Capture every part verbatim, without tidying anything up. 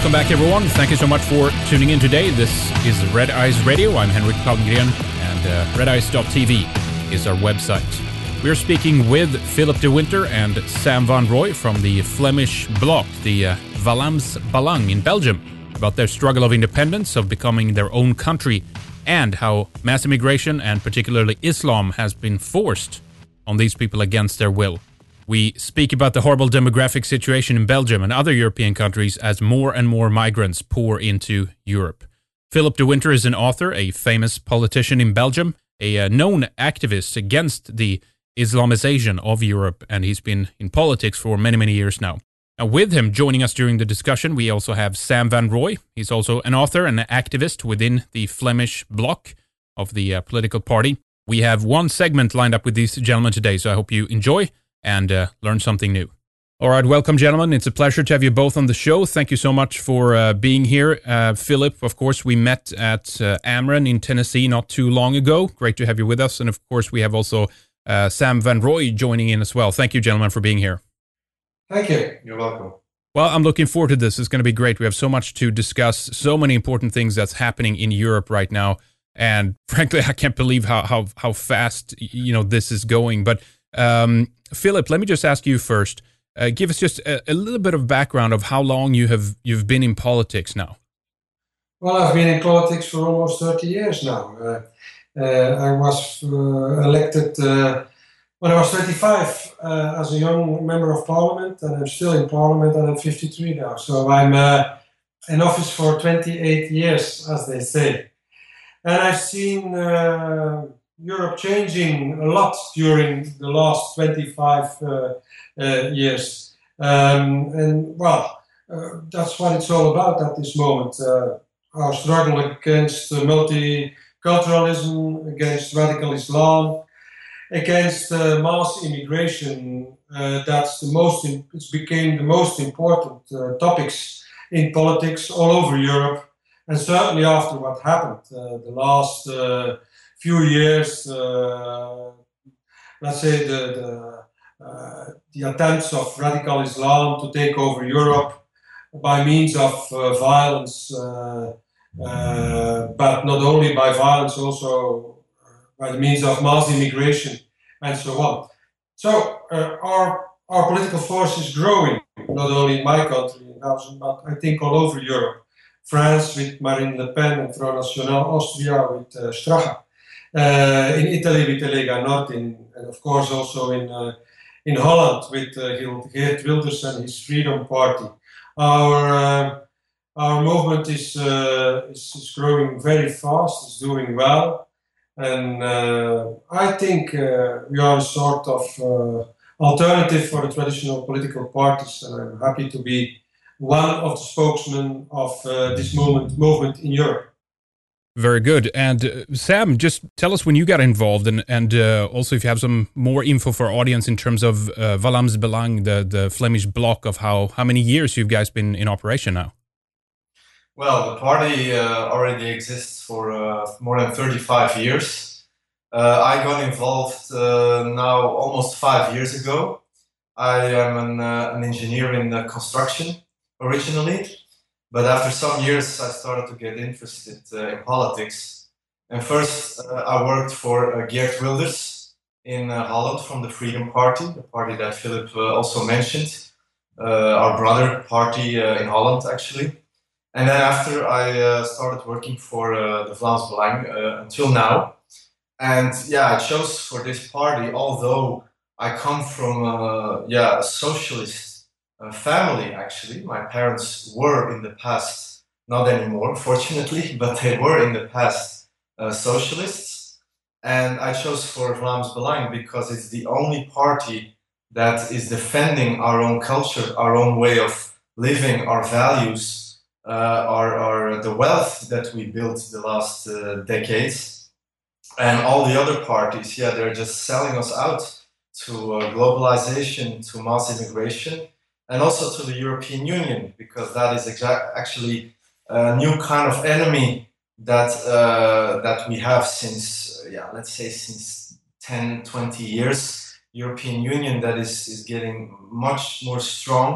Welcome back, everyone. Thank you so much for tuning in today. This is Red Eyes Radio. I'm Henrik Palmgren, and uh, red eyes dot t v is our website. We're speaking with Philip de Winter and Sam van Rooij from the Flemish bloc, the uh, Vlaams Belang in Belgium, about their struggle of independence, of becoming their own country, and how mass immigration, and particularly Islam, has been forced on these people against their will. We speak about the horrible demographic situation in Belgium and other European countries as more and more migrants pour into Europe. Philip de Winter is an author, a famous politician in Belgium, a uh, known activist against the Islamization of Europe, and he's been in politics for many, many years now. Now, with him joining us during the discussion, we also have Sam van Rooij. He's also an author and an activist within the Flemish bloc of the uh, political party. We have one segment lined up with these gentlemen today, so I hope you enjoy and uh, learn something new. All right, welcome, gentlemen. It's a pleasure to have you both on the show. Thank you so much for uh, being here. Uh, Philip, of course, we met at uh, Ameren in Tennessee not too long ago. Great to have you with us. And of course, we have also uh, Sam van Rooij joining in as well. Thank you, gentlemen, for being here. Thank you. You're welcome. Well, I'm looking forward to this. It's going to be great. We have so much to discuss, so many important things that's happening in Europe right now. And frankly, I can't believe how how, how fast, you know, this is going. But um, Philip, let me just ask you first. Uh, give us just a, a little bit of background of how long you have you've been in politics now. Well, I've been in politics for almost thirty years now. Uh, uh, I was uh, elected uh, when I was twenty-five uh, as a young member of parliament, and I'm still in parliament, and I'm fifty-three now. So I'm uh, in office for twenty-eight years, as they say. And I've seen uh, Europe changing a lot during the last twenty-five uh, uh, years. Um, and, well, uh, that's what it's all about at this moment. Uh, our struggle against uh, multiculturalism, against radical Islam, against uh, mass immigration. Uh, that's the most, in, it became the most important uh, topics in politics all over Europe. And certainly after what happened uh, the last uh, few years, uh, let's say the the, uh, the attempts of radical Islam to take over Europe by means of uh, violence, uh, uh, but not only by violence, also by the means of mass immigration and so on. So uh, our our political force is growing, not only in my country, in Belgium, but I think all over Europe. France with Marine Le Pen and Front National, Austria with uh, Strache, uh, in Italy with the Lega Nord, in, and of course also in uh, in Holland with uh, Geert Wilders and his Freedom Party. Our uh, our movement is, uh, is is growing very fast. It's doing well, and uh, I think uh, we are a sort of uh, alternative for the traditional political parties, and I'm happy to be one of the spokesmen of uh, this movement movement in Europe. Very good. And uh, Sam, just tell us when you got involved, and and uh, also if you have some more info for our audience in terms of uh, Vlaams Belang, the the Flemish bloc, of how how many years you guys been in operation now. Well, the party uh, already exists for uh, more than thirty-five years. Uh, I got involved uh, now almost five years ago. I am an, uh, an engineer in uh, construction originally, but after some years I started to get interested uh, in politics. And first uh, I worked for uh, Geert Wilders in uh, Holland from the Freedom Party, the party that Philip uh, also mentioned, uh, our brother party uh, in Holland actually. And then after I uh, started working for uh, the Vlaams Belang uh, until now. And yeah, I chose for this party, although I come from uh, yeah, a socialist Uh, family, actually. My parents were in the past, not anymore, fortunately, but they were in the past uh, socialists. And I chose for Vlaams Belang because it's the only party that is defending our own culture, our own way of living, our values, uh, our, our the wealth that we built the last uh, decades. And all the other parties, yeah, they're just selling us out to uh, globalization, to mass immigration, and also to the European Union, because that is exa- actually a new kind of enemy that uh, that we have since, uh, yeah, let's say since ten, twenty years. European Union that is, is getting much more strong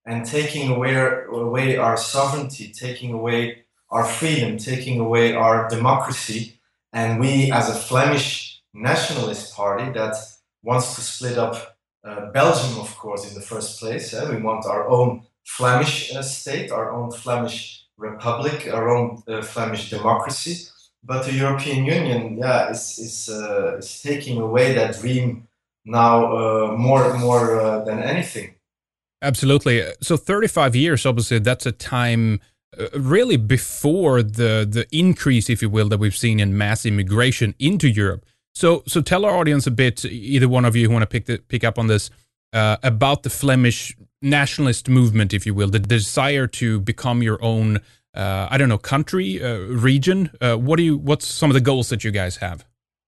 and taking away, away our sovereignty, taking away our freedom, taking away our democracy. And we, as a Flemish nationalist party that wants to split up uh, Belgium, of course, in the first place, eh? we want our own Flemish uh, state, our own Flemish republic, our own uh, Flemish democracy. But the European Union, yeah, is is, uh, is taking away that dream now uh, more more uh, than anything. Absolutely. So thirty-five years, obviously, that's a time uh, really before the the increase, if you will, that we've seen in mass immigration into Europe. So so tell our audience a bit, either one of you who want to pick the, pick up on this, uh, about the Flemish nationalist movement, if you will, the desire to become your own, uh, I don't know, country, uh, region. Uh, what do you? What's some of the goals that you guys have?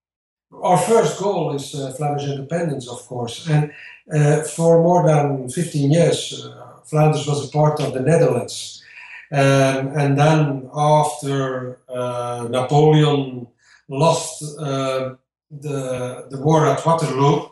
Our first goal is uh, Flemish independence, of course, and uh, for more than fifteen years, uh, Flanders was a part of the Netherlands, um, and then after uh, Napoleon lost uh, the the war at Waterloo,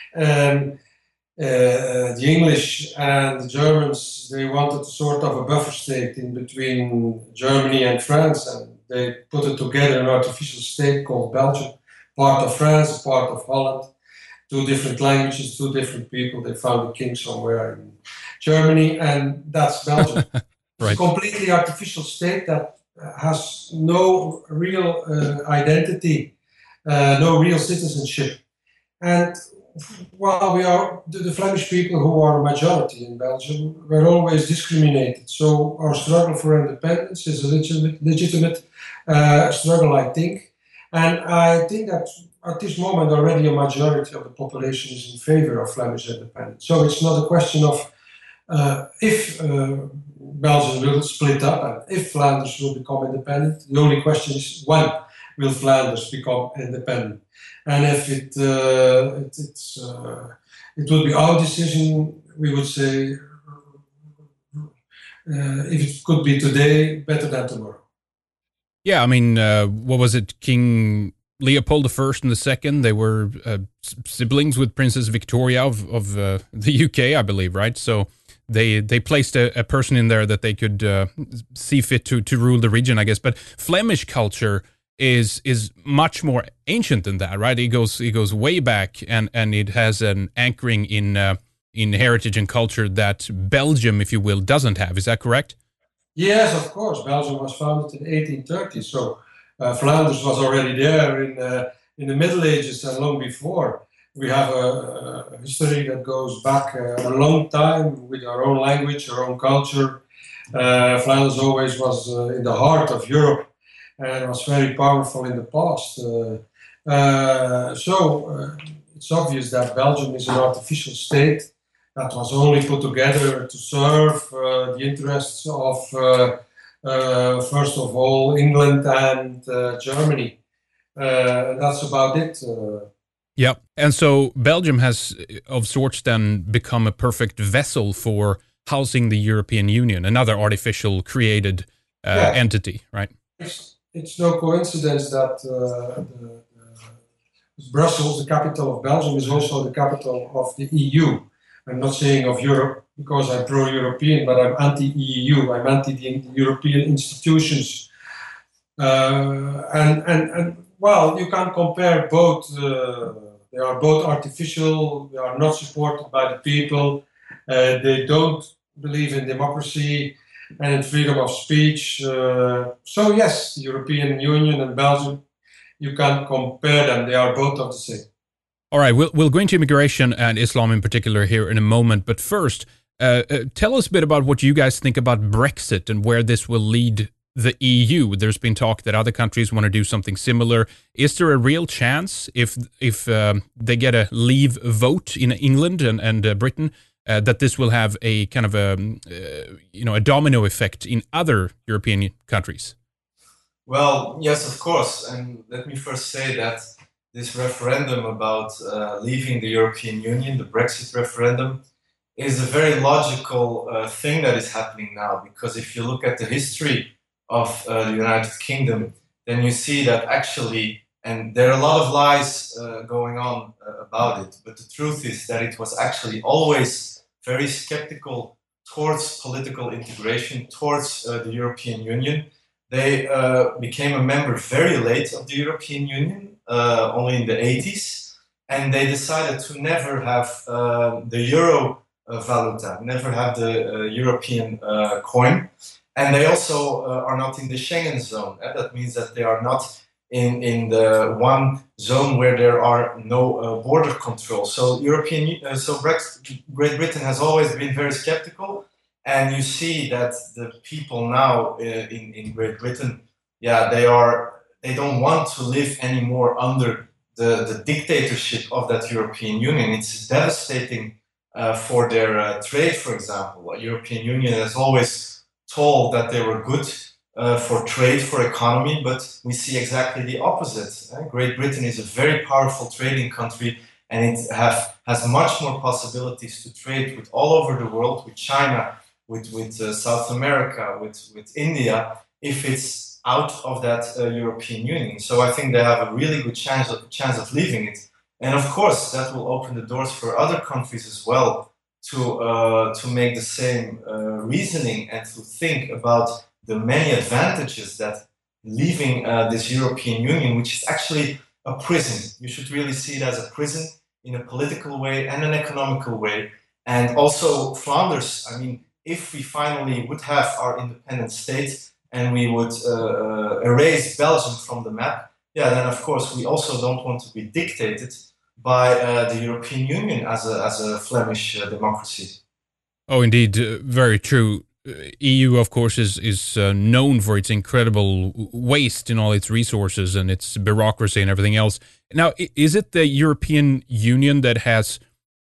um, uh, the English and the Germans, they wanted sort of a buffer state in between Germany and France, and they put it together an artificial state called Belgium. Part of France, part of Holland, two different languages, two different people. They found a king somewhere in Germany, and that's Belgium. Right. It's a completely artificial state that has no real uh, identity, uh, no real citizenship. And while we are, the, the Flemish people who are a majority in Belgium, were always discriminated. So our struggle for independence is a legitimate, legitimate uh, struggle, I think. And I think that at this moment already a majority of the population is in favor of Flemish independence. So it's not a question of uh, if uh, Belgium will split up and if Flanders will become independent. The only question is when will Flanders become independent. And if it uh, it, it's, uh, it would be our decision, we would say uh, if it could be today, better than tomorrow. Yeah, I mean, uh, what was it? King Leopold the First and the Second. They were uh, siblings with Princess Victoria of of uh, the U K, I believe, right? So they they placed a, a person in there that they could uh, see fit to to rule the region, I guess. But Flemish culture is is much more ancient than that, right? It goes it goes way back, and and it has an anchoring in uh, in heritage and culture that Belgium, if you will, doesn't have. Is that correct? Yes, of course. Belgium was founded in eighteen thirty, so uh, Flanders was already there in uh, in the Middle Ages and long before. We have a, a history that goes back uh, a long time with our own language, our own culture. Uh, Flanders always was uh, in the heart of Europe and was very powerful in the past. Uh, uh, so uh, it's obvious that Belgium is an artificial state that was only put together to serve uh, the interests of, uh, uh, first of all, England and uh, Germany. Uh, that's about it. Uh, yeah, and so Belgium has, of sorts, then become a perfect vessel for housing the European Union, another artificial created uh, yeah. entity, right? It's, it's no coincidence that uh, the, the Brussels, the capital of Belgium, is also the capital of the E U. I'm not saying of Europe because I'm pro-European, but I'm anti-E U. I'm anti the European institutions. Uh, and, and, and, well, you can't compare both. Uh, they are both artificial. They are not supported by the people. Uh, they don't believe in democracy and in freedom of speech. Uh, so, yes, the European Union and Belgium, you can't compare them. They are both of the same. All right, we'll, we'll go into immigration and Islam in particular here in a moment. But first, uh, uh, tell us a bit about what you guys think about Brexit and where this will lead the E U. There's been talk that other countries want to do something similar. Is there a real chance if if um, they get a leave vote in England and, and uh, Britain, uh, that this will have a kind of a, uh, you know, a domino effect in other European countries? Well, yes, of course. And let me first say that this referendum about uh, leaving the European Union, the Brexit referendum, is a very logical uh, thing that is happening now. Because if you look at the history of uh, the United Kingdom, then you see that actually, and there are a lot of lies uh, going on uh, about it, but the truth is that it was actually always very skeptical towards political integration, towards uh, the European Union. They uh, became a member very late of the European Union, uh, only in the eighties, and they decided to never have uh, the euro uh, valuta, never have the uh, European uh, coin. And they also uh, are not in the Schengen zone. Uh, that means that they are not in, in the one zone where there are no uh, border control. So European, uh, so Brexit, Great Britain has always been very skeptical. And you see that the people now uh, in, in Great Britain, yeah, they are they don't want to live anymore under the, the dictatorship of that European Union. It's devastating uh, for their uh, trade, for example. The European Union has always told that they were good uh, for trade, for economy, but we see exactly the opposite. Uh, Great Britain is a very powerful trading country, and it have, has much more possibilities to trade with all over the world, with China, with, with uh, South America, with, with India, if it's out of that uh, European Union. So I think they have a really good chance of, chance of leaving it. And of course, that will open the doors for other countries as well to uh, to make the same uh, reasoning and to think about the many advantages that leaving uh, this European Union, which is actually a prison. You should really see it as a prison in a political way and an economical way. And also Flanders, I mean, if we finally would have our independent state and we would uh, erase Belgium from the map, yeah, then of course we also don't want to be dictated by uh, the European Union as a as a Flemish uh, democracy. Oh, indeed, uh, very true. Uh, E U, of course, is is uh, known for its incredible waste in all its resources and its bureaucracy and everything else. Now, is it the European Union that has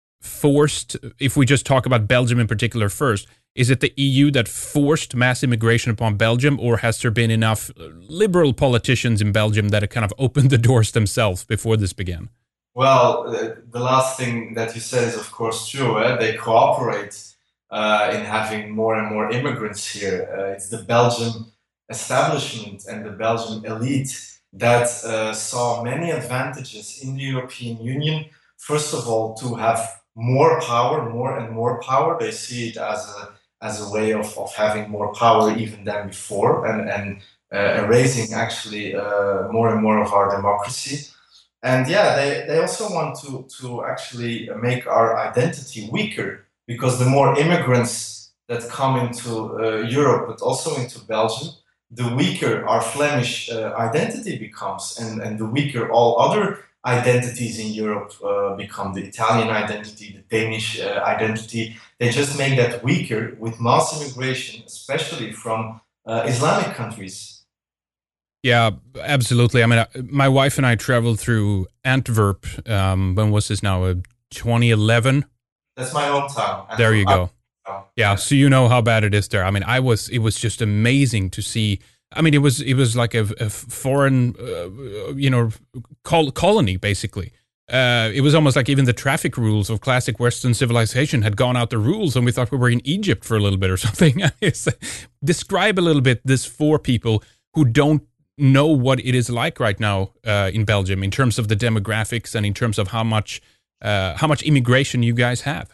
forced, if we just talk about Belgium in particular first, is it the E U that forced mass immigration upon Belgium, or has there been enough liberal politicians in Belgium that have kind of opened the doors themselves before this began? Well, the last thing that you said is, of course, true. Eh? They cooperate uh, in having more and more immigrants here. Uh, it's the Belgian establishment and the Belgian elite that uh, saw many advantages in the European Union. First of all, to have more power, more and more power. They see it as a as a way of, of having more power even than before, and, and uh, erasing actually uh, more and more of our democracy. And yeah, they, they also want to, to actually make our identity weaker, because the more immigrants that come into uh, Europe, but also into Belgium, the weaker our Flemish uh, identity becomes, and, and the weaker all other identities in Europe uh, become. The Italian identity, the Danish uh, identity. They just make that weaker with mass immigration, especially from uh, Islamic countries. Yeah, absolutely. I mean, my wife and I traveled through Antwerp. Um, when was this now? Uh, twenty eleven? That's my hometown. Antwerp. There you go. Yeah, so you know how bad it is there. I mean, I was. It was just amazing to see. I mean, it was it was like a, a foreign, uh, you know, col- colony basically. Uh, it was almost like even the traffic rules of classic Western civilization had gone out the rules, and we thought we were in Egypt for a little bit or something. Describe a little bit this for people who don't know what it is like right now uh, in Belgium in terms of the demographics and in terms of how much uh, how much immigration you guys have.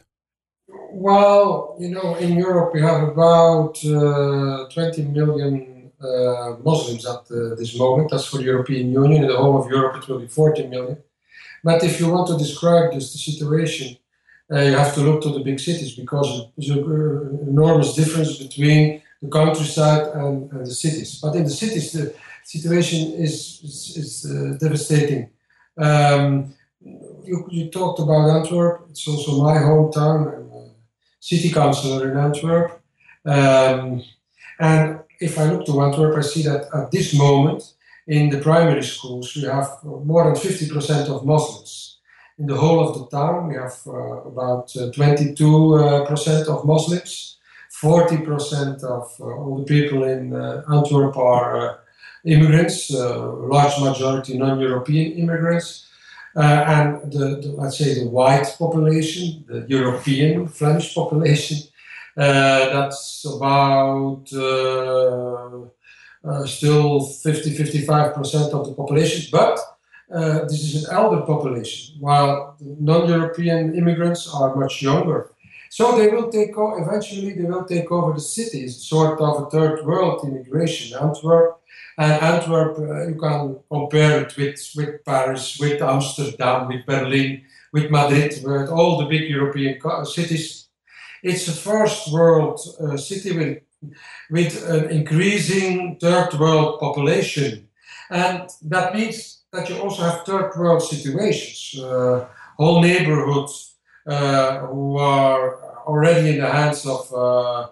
Well, you know, in Europe we have about uh, twenty million uh, Muslims at uh, this moment. That's for the European Union. In the whole of Europe it will be forty million. But if you want to describe this the situation, uh, you have to look to the big cities, because there's an enormous difference between the countryside and, and the cities. But in the cities, the situation is is, is uh, devastating. Um, you, you talked about Antwerp. It's also my hometown. I'm a city councillor in Antwerp. Um, and if I look to Antwerp, I see that at this moment, in the primary schools, we have more than fifty percent of Muslims. In the whole of the town, we have uh, about uh, twenty-two percent of Muslims. forty percent of uh, all the people in uh, Antwerp are uh, immigrants, uh, large majority non-European immigrants. Uh, and the, the, let's say the white population, the European Flemish population, uh, that's about uh, uh, still fifty to fifty-five percent of the population. But uh, this is an elder population, while the non-European immigrants are much younger. So they will take o- eventually they will take over the cities, sort of a third world immigration. Antwerp and Antwerp, uh, you can compare it with, with Paris, with Amsterdam, with Berlin, with Madrid, with all the big European co- cities. It's a first world uh, city with with an increasing third world population, and that means that you also have third world situations, uh, whole neighborhoods uh, who are already in the hands of uh,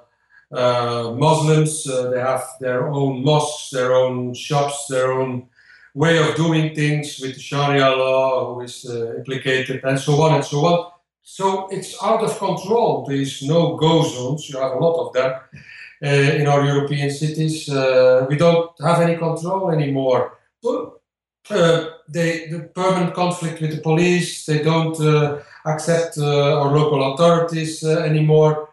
uh, Muslims. Uh, they have their own mosques, their own shops, their own way of doing things with the Sharia law, who is uh, implicated, and so on and so on. So it's out of control. There is no go zones. You have a lot of them uh, in our European cities. Uh, we don't have any control anymore. So, uh, they, the permanent conflict with the police, they don't uh, accept uh, our local authorities uh, anymore.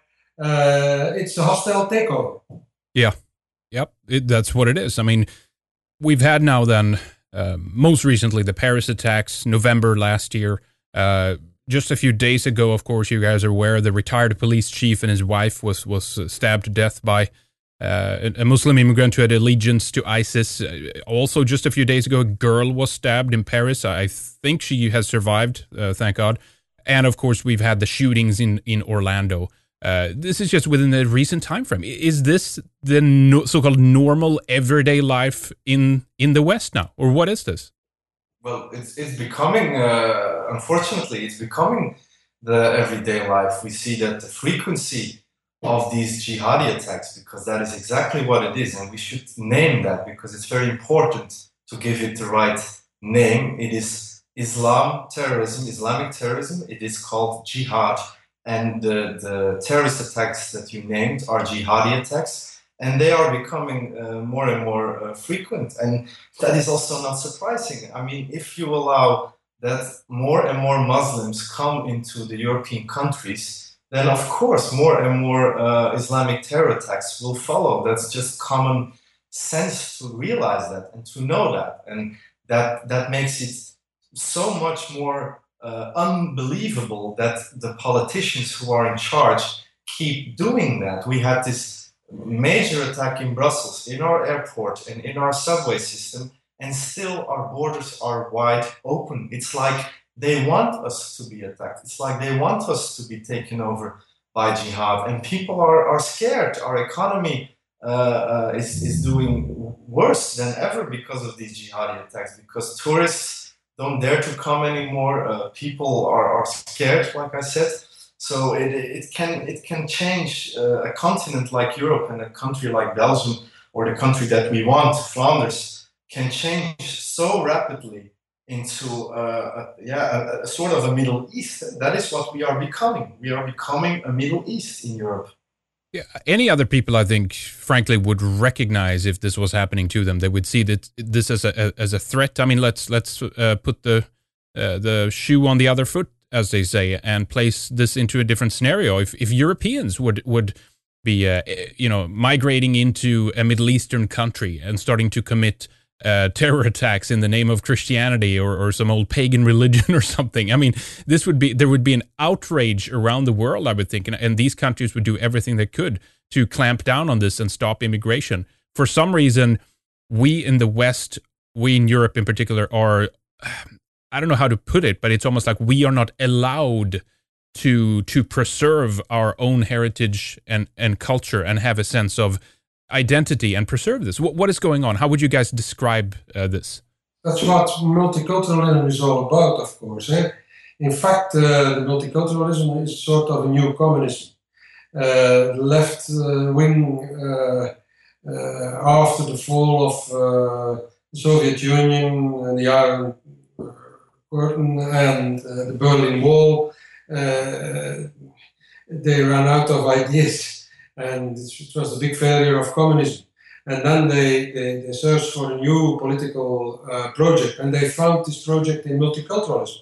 Uh, it's a hostile takeover. Yeah. Yep. It, that's what it is. I mean, we've had now then, uh, most recently, the Paris attacks, November last year. Uh, just a few days ago, of course, you guys are aware, the retired police chief and his wife was, was stabbed to death by uh, a Muslim immigrant who had allegiance to ISIS. Uh, also, just a few days ago, a girl was stabbed in Paris. I think she has survived, uh, thank God. And of course, we've had the shootings in, in Orlando. Uh, this is just within the recent time frame. Is this the no, so-called normal everyday life in in the West now, or what is this? Well, it's it's becoming. Uh, unfortunately, it's becoming the everyday life. We see that the frequency of these jihadi attacks, because that is exactly what it is, and we should name that because it's very important to give it the right name. It is Islam terrorism, Islamic terrorism. It is called jihad. And the, the terrorist attacks that you named are jihadi attacks, and they are becoming uh, more and more uh, frequent. And that is also not surprising. I mean, if you allow that more and more Muslims come into the European countries, then of course more and more uh, Islamic terror attacks will follow. That's just common sense to realize that and to know that. And that, that makes it so much more Uh, unbelievable that the politicians who are in charge keep doing that. We had this major attack in Brussels, in our airport and in our subway system, and still our borders are wide open. It's like they want us to be attacked. It's like they want us to be taken over by jihad, and people are, are scared. Our economy uh, uh, is, is doing worse than ever because of these jihadi attacks, because tourists don't dare to come anymore. Uh, people are, are scared, like I said. So it, it can it can change uh, a continent like Europe and a country like Belgium, or the country that we want, Flanders, can change so rapidly into uh, a, yeah a, a sort of a Middle East. That is what we are becoming. We are becoming a Middle East in Europe. Yeah, any other people, I think, frankly, would recognize if this was happening to them. They would see that this as a as a threat. I mean, let's let's uh, put the uh, the shoe on the other foot, as they say, and place this into a different scenario. If if Europeans would would be uh, you know migrating into a Middle Eastern country and starting to commit Uh, terror attacks in the name of Christianity or, or some old pagan religion or something. I mean, this would be there would be an outrage around the world, I would think, and, and these countries would do everything they could to clamp down on this and stop immigration. For some reason, we in the West, we in Europe in particular, are, I don't know how to put it, but it's almost like we are not allowed to to preserve our own heritage and, and culture and have a sense of identity and preserve this. What, what is going on? How would you guys describe uh, this? That's what multiculturalism is all about, of course. Eh? In fact, uh, the multiculturalism is sort of a new communism. Uh, the left uh, wing, uh, uh, after the fall of uh, the Soviet Union and the Iron Curtain and uh, the Berlin Wall, uh, they ran out of ideas. And it was a big failure of communism. And then they, they, they searched for a new political uh, project, and they found this project in multiculturalism.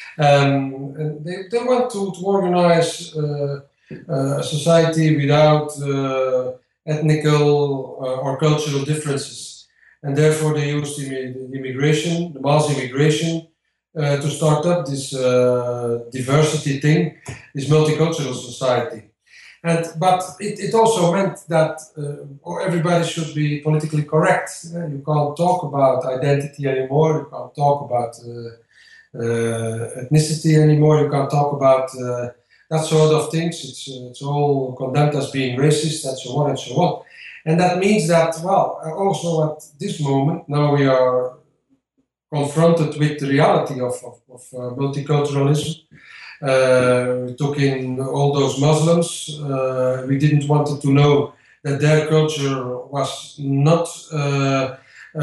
Um, and they, they want to, to organize uh, a society without uh, ethnical uh, or cultural differences. And therefore they used the, the immigration, the mass immigration, uh, to start up this uh, diversity thing, this multicultural society. And but it, it also meant that uh, everybody should be politically correct. Uh, you can't talk about identity anymore. You can't talk about uh, uh, ethnicity anymore. You can't talk about uh, that sort of things. It's uh, it's all condemned as being racist and so on and so on. And that means that, well, also at this moment now we are confronted with the reality of, of, of uh, multiculturalism. Uh, we took in all those Muslims. Uh, we didn't want to know that their culture was not uh,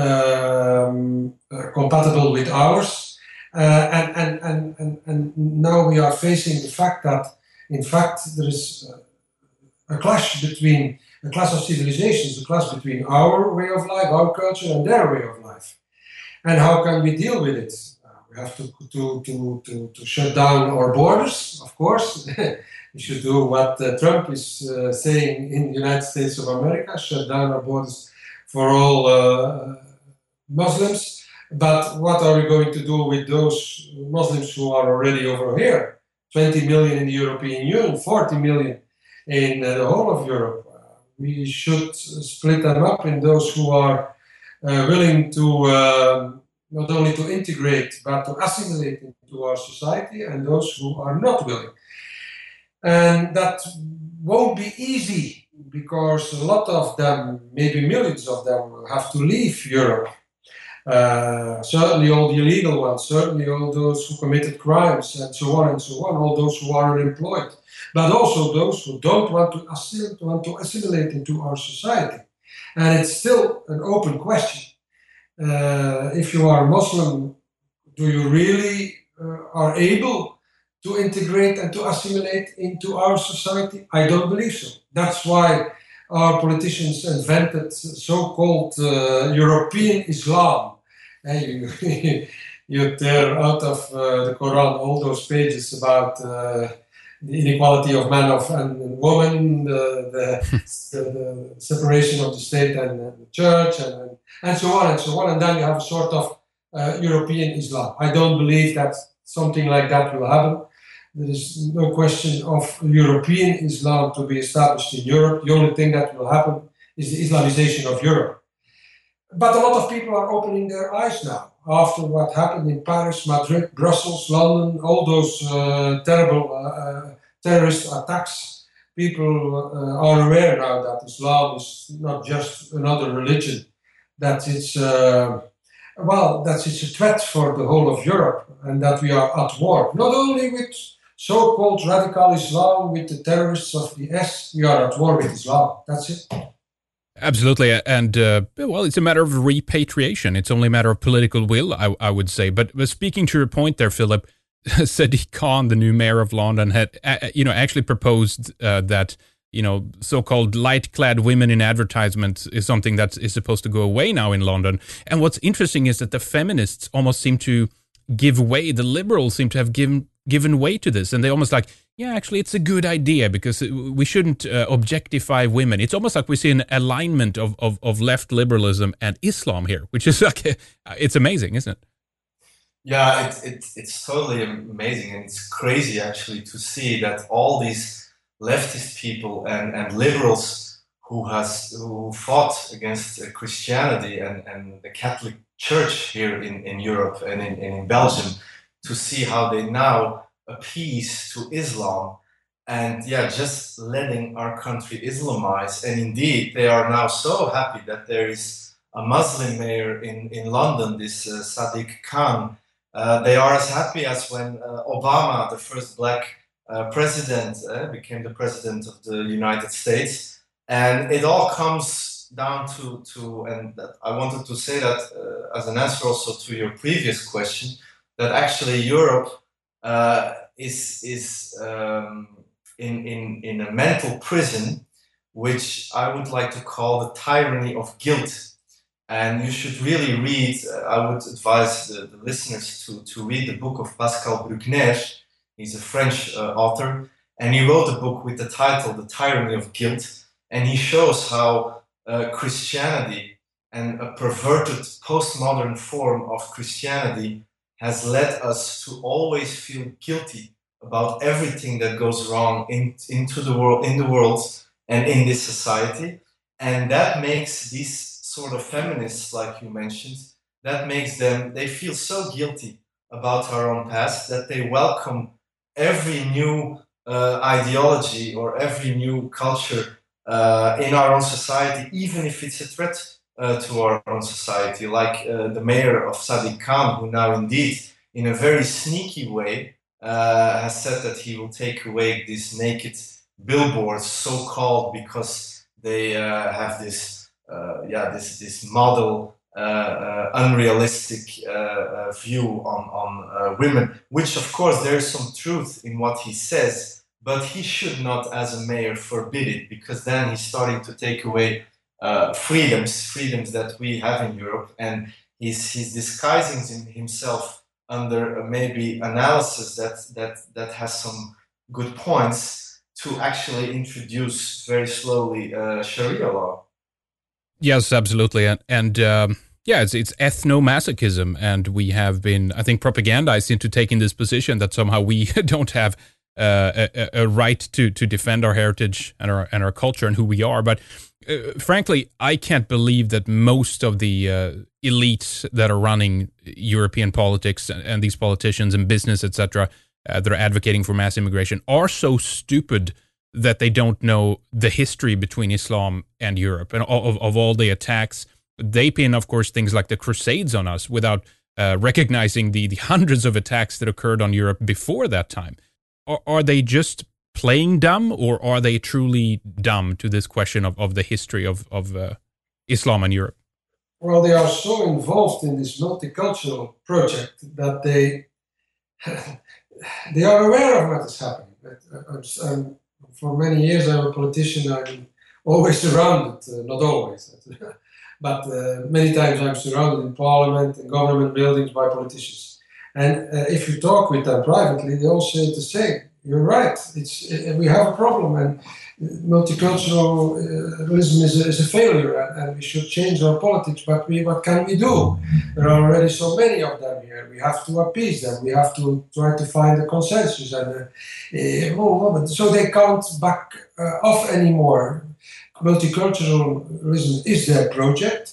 um, uh, compatible with ours. Uh, and, and, and, and, and now we are facing the fact that, in fact, there is a clash between, a clash of civilizations, a clash between our way of life, our culture, and their way of life. And how can we deal with it? We have to, to, to, to, to shut down our borders, of course. We should do what uh, Trump is uh, saying in the United States of America, shut down our borders for all uh, Muslims. But what are we going to do with those Muslims who are already over here? twenty million in the European Union, forty million in uh, the whole of Europe. Uh, we should split them up in those who are uh, willing to uh, not only to integrate, but to assimilate into our society, and those who are not willing. And that won't be easy, because a lot of them, maybe millions of them, will have to leave Europe. Uh, certainly all the illegal ones, certainly all those who committed crimes, and so on and so on, all those who are unemployed, but also those who don't want to, assimilate, want to assimilate into our society. And it's still an open question. Uh, if you are Muslim, do you really uh, are able to integrate and to assimilate into our society? I don't believe so. That's why our politicians invented so-called uh, European Islam. And you, you tear out of uh, the Quran all those pages about uh, the inequality of man of and woman, the, the, the, the separation of the state and the church, and, and so on and so on. And then you have a sort of uh, European Islam. I don't believe that something like that will happen. There is no question of European Islam to be established in Europe. The only thing that will happen is the Islamization of Europe. But a lot of people are opening their eyes now after what happened in Paris, Madrid, Brussels, London, all those uh, terrible uh, terrorist attacks. People uh, are aware now that Islam is not just another religion, that it's, uh, well, that it's a threat for the whole of Europe, and that we are at war, not only with so-called radical Islam, with the terrorists of the S, we are at war with Islam. That's it. Absolutely, and uh, well, it's a matter of repatriation. It's only a matter of political will, I, I would say. But, but speaking to your point there, Philip, Sadiq Khan, the new mayor of London, had uh, you know actually proposed uh, that you know so-called light-clad women in advertisements is something that is supposed to go away now in London. And what's interesting is that the feminists almost seem to give way. The liberals seem to have given given way to this, and they almost like, yeah, actually, it's a good idea because we shouldn't uh, objectify women. It's almost like we see an alignment of, of, of left liberalism and Islam here, which is like, a, it's amazing, isn't it? Yeah, it, it, it's totally amazing, and it's crazy actually to see that all these leftist people and, and liberals who has who fought against uh, Christianity and, and the Catholic Church here in, in Europe and in, and in Belgium, to see how they now appease to Islam and yeah, just letting our country Islamize. And indeed, they are now so happy that there is a Muslim mayor in, in London, this uh, Sadiq Khan. Uh, they are as happy as when uh, Obama, the first black uh, president, uh, became the president of the United States. And it all comes down to, to and that I wanted to say that uh, as an answer also to your previous question, that actually Europe uh, is is um, in, in, in a mental prison, which I would like to call the tyranny of guilt. And you should really read, uh, I would advise the, the listeners to, to read the book of Pascal Bruckner. He's a French uh, author, and he wrote a book with the title The Tyranny of Guilt, and he shows how uh, Christianity and a perverted postmodern form of Christianity has led us to always feel guilty about everything that goes wrong in, into the world, in the world and in this society. And that makes these sort of feminists, like you mentioned, that makes them, they feel so guilty about our own past that they welcome every new uh, ideology or every new culture uh, in our own society, even if it's a threat uh, to our own society, like uh, the mayor of Sadiq Khan, who now indeed, in a very sneaky way, uh, has said that he will take away these naked billboards, so-called, because they uh, have this, uh, yeah, this this model, uh, uh, unrealistic uh, uh, view on on uh, women. Which, of course, there is some truth in what he says, but he should not, as a mayor, forbid it, because then he's starting to take away uh, freedoms, freedoms that we have in Europe, and he's he's disguising himself under maybe analysis that that that has some good points, to actually introduce very slowly uh, Sharia law. Yes, absolutely, and and um, yeah, it's it's ethnomasochism, and we have been, I think, propagandized into taking this position that somehow we don't have uh, a, a right to to defend our heritage and our and our culture and who we are. But uh, frankly, I can't believe that most of the uh, elites that are running European politics and, and these politicians and business, et cetera, Uh, that are advocating for mass immigration are so stupid that they don't know the history between Islam and Europe and of, of all the attacks. They pin, of course, things like the Crusades on us without uh, recognizing the, the hundreds of attacks that occurred on Europe before that time. Are, are they just playing dumb, or are they truly dumb to this question of, of the history of, of uh, Islam and Europe? Well, they are so involved in this multicultural project that they... they are aware of what is happening. I'm, I'm, for many years, I'm a politician. I'm always surrounded, uh, not always, but uh, many times I'm surrounded in parliament and government buildings by politicians. And uh, if you talk with them privately, they all say the same. You're right. It's uh, we have a problem, and multiculturalism is a, is a failure, and, and we should change our politics. But we, what can we do? There are already so many of them here. We have to appease them. We have to try to find a consensus, and uh, uh, so they can't back uh, off anymore. Multiculturalism is their project.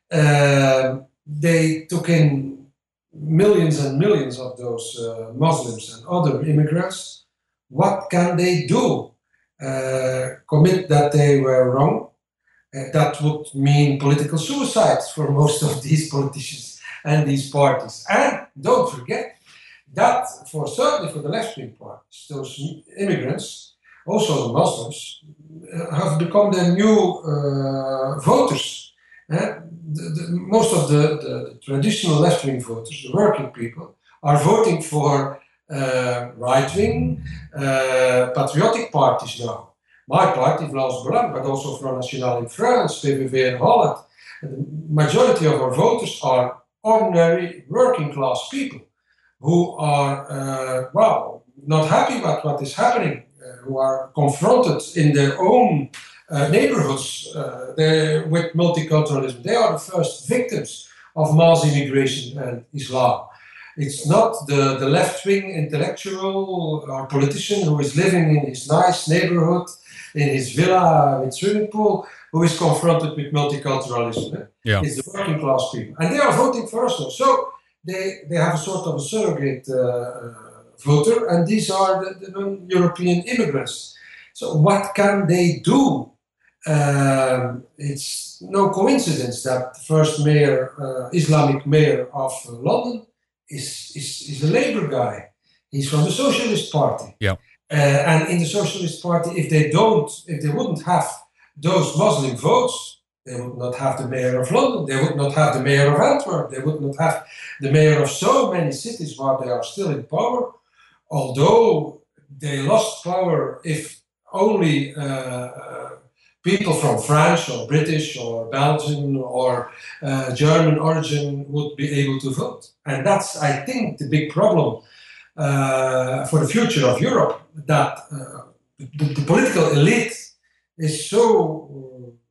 Uh, they took in millions and millions of those uh, Muslims and other immigrants. What can they do? Uh, commit that they were wrong? Uh, that would mean political suicides for most of these politicians and these parties. And don't forget that, for certainly for the left-wing parties, those immigrants, also the Muslims, uh, have become the new uh, voters. Uh, the, the, most of the, the, the traditional left-wing voters, the working people, are voting for Uh, right-wing, uh, patriotic parties now. My party, Vlaams Belang, but also Front National in France, P V V in Holland. The majority of our voters are ordinary working-class people who are, uh, well, not happy about what is happening, uh, who are confronted in their own uh, neighborhoods uh, with multiculturalism. They are the first victims of mass immigration and Islam. It's not the, the left-wing intellectual or politician who is living in his nice neighborhood, in his villa with swimming pool, who is confronted with multiculturalism. Yeah. It's the working-class people. And they are voting for us now. So they, they have a sort of a surrogate uh, voter, and these are the, the non-European immigrants. So what can they do? Um, it's no coincidence that the first mayor, uh, Islamic mayor of uh, London, Is, is, is a Labour guy. He's from the Socialist Party. Yeah. Uh, and in the Socialist Party, if they don't, if they wouldn't have those Muslim votes, they would not have the mayor of London. They would not have the mayor of Antwerp. They would not have the mayor of so many cities while they are still in power. Although they lost power if only uh, people from France or British or Belgian or uh, German origin would be able to vote. And that's, I think, the big problem uh, for the future of Europe, that uh, the, the political elite is so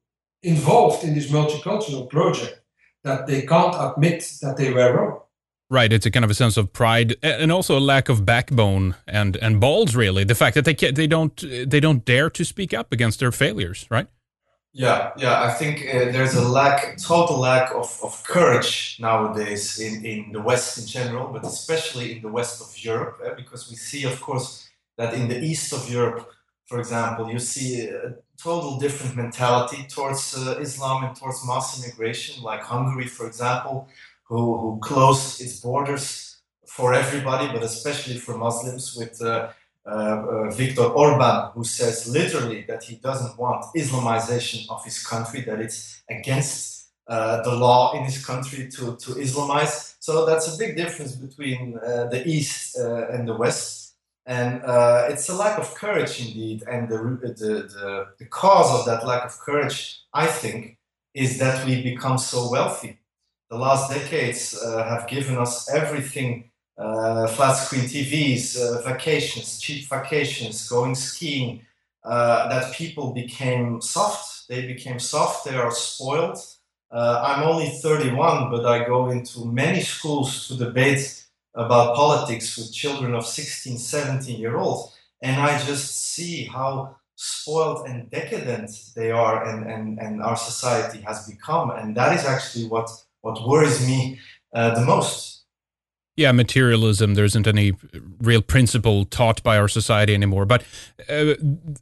involved in this multicultural project that they can't admit that they were wrong. Right, it's a kind of a sense of pride and also a lack of backbone and, and balls. Really, the fact that they can't, they don't they don't dare to speak up against their failures. Right. Yeah, yeah. I think uh, there's a lack, total lack of, of courage nowadays in, in the West in general, but especially in the West of Europe, eh? Because we see, of course, that in the East of Europe, for example, you see a total different mentality towards uh, Islam and towards mass immigration, like Hungary, for example, who, who closed its borders for everybody, but especially for Muslims, with uh, uh, uh, Viktor Orban, who says literally that he doesn't want Islamization of his country, that it's against uh, the law in his country to, to Islamize. So that's a big difference between uh, the East uh, and the West. And uh, it's a lack of courage indeed. And the, the, the, the cause of that lack of courage, I think, is that we become so wealthy. The last decades uh, have given us everything, uh, flat screen T Vs, uh, vacations, cheap vacations, going skiing, uh, that people became soft. They became soft, they are spoiled. Uh, I'm only thirty-one, but I go into many schools to debate about politics with children of sixteen, seventeen year olds. And I just see how spoiled and decadent they are and, and, and our society has become. And that is actually what what worries me uh, the most. Yeah, materialism. There isn't any real principle taught by our society anymore. But, uh,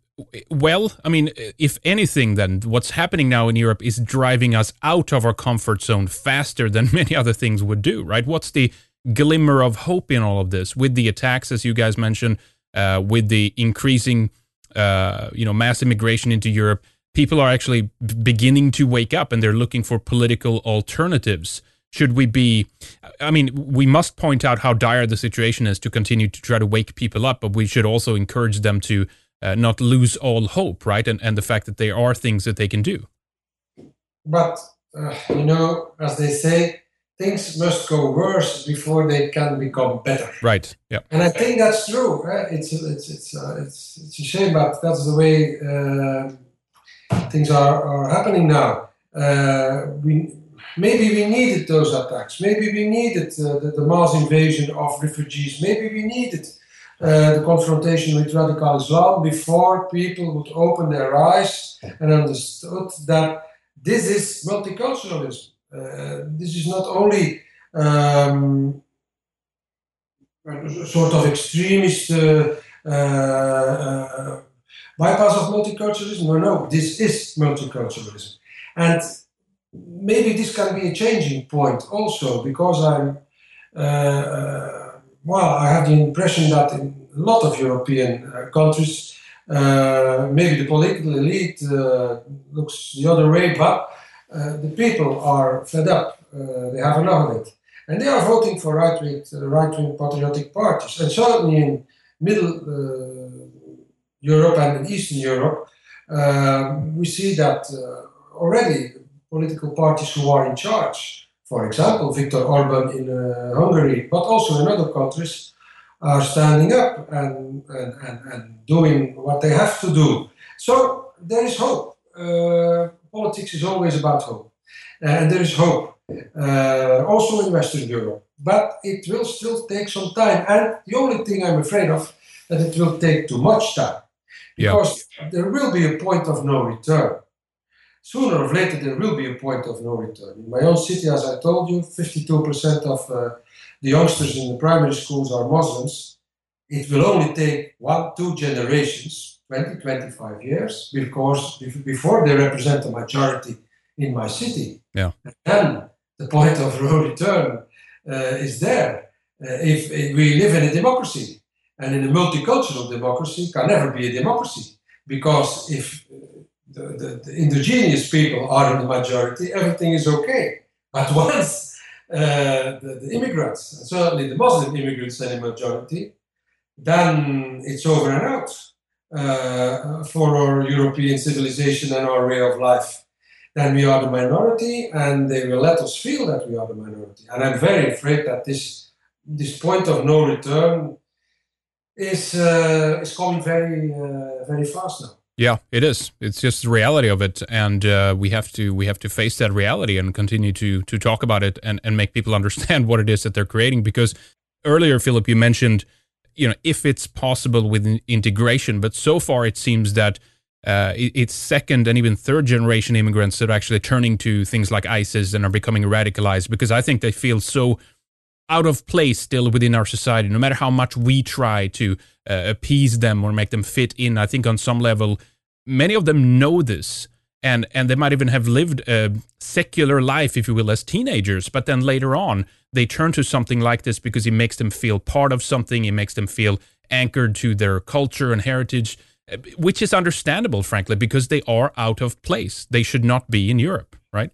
well, I mean, if anything, then what's happening now in Europe is driving us out of our comfort zone faster than many other things would do, right? What's the glimmer of hope in all of this? With the attacks, as you guys mentioned, uh, with the increasing, uh, you know, mass immigration into Europe, people are actually beginning to wake up and they're looking for political alternatives. Should we be, I mean, we must point out how dire the situation is to continue to try to wake people up, but we should also encourage them to uh, not lose all hope, right? And, and the fact that there are things that they can do. But, uh, you know, as they say, things must go worse before they can become better. Right, yeah. And I think that's true. Eh? It's, it's, it's, uh, it's, it's a shame, but that's the way uh, things are, are happening now. Uh, we Maybe we needed those attacks. Maybe we needed uh, the, the mass invasion of refugees. Maybe we needed uh, the confrontation with radical Islam before people would open their eyes and understood that this is multiculturalism. Uh, this is not only um, a sort of extremist uh, uh, uh, bypass of multiculturalism. No, no, this is multiculturalism. And maybe this can be a changing point also, because I'm, uh, uh, well, I have the impression that in a lot of European uh, countries, uh, maybe the political elite uh, looks the other way, but uh, the people are fed up. Uh, they have enough of it. And they are voting for right-wing, uh, right-wing patriotic parties. And certainly in Middle uh, Europe and in Eastern Europe, uh, we see that uh, already political parties who are in charge, for example, Viktor Orban in uh, Hungary, but also in other countries, are standing up and, and, and, and doing what they have to do. So there is hope. Uh, politics is always about hope. And there is hope, uh, also in Western Europe. But it will still take some time. And the only thing I'm afraid of, that it will take too much time. Because yeah. there will be a point of no return. Sooner or later, there will be a point of no return. In my own city, as I told you, fifty-two percent of uh, the youngsters in the primary schools are Muslims. It will only take one, two generations, twenty, twenty-five years, because before they represent the majority in my city. Yeah. And then the point of no return uh, is there. Uh, if, if we live in a democracy, and in a multicultural democracy, can never be a democracy, because if The, the, the indigenous people are in the majority, everything is okay. But once uh, the, the immigrants, and certainly the Muslim immigrants are in the majority, then it's over and out uh, for our European civilization and our way of life. Then we are the minority, and they will let us feel that we are the minority. And I'm very afraid that this, this point of no return is, uh, is coming very, uh, very fast now. Yeah, it is. It's just the reality of it, and uh, we have to we have to face that reality and continue to to talk about it and, and make people understand what it is that they're creating. Because earlier, Philip, you mentioned, you know, if it's possible with integration, but so far it seems that uh, it, it's second and even third generation immigrants that are actually turning to things like ISIS and are becoming radicalized, because I think they feel so out of place still within our society. No matter how much we try to uh, appease them or make them fit in, I think on some level, many of them know this, and and they might even have lived a secular life, if you will, as teenagers. But then later on, they turn to something like this because it makes them feel part of something. It makes them feel anchored to their culture and heritage, which is understandable, frankly, because they are out of place. They should not be in Europe, right?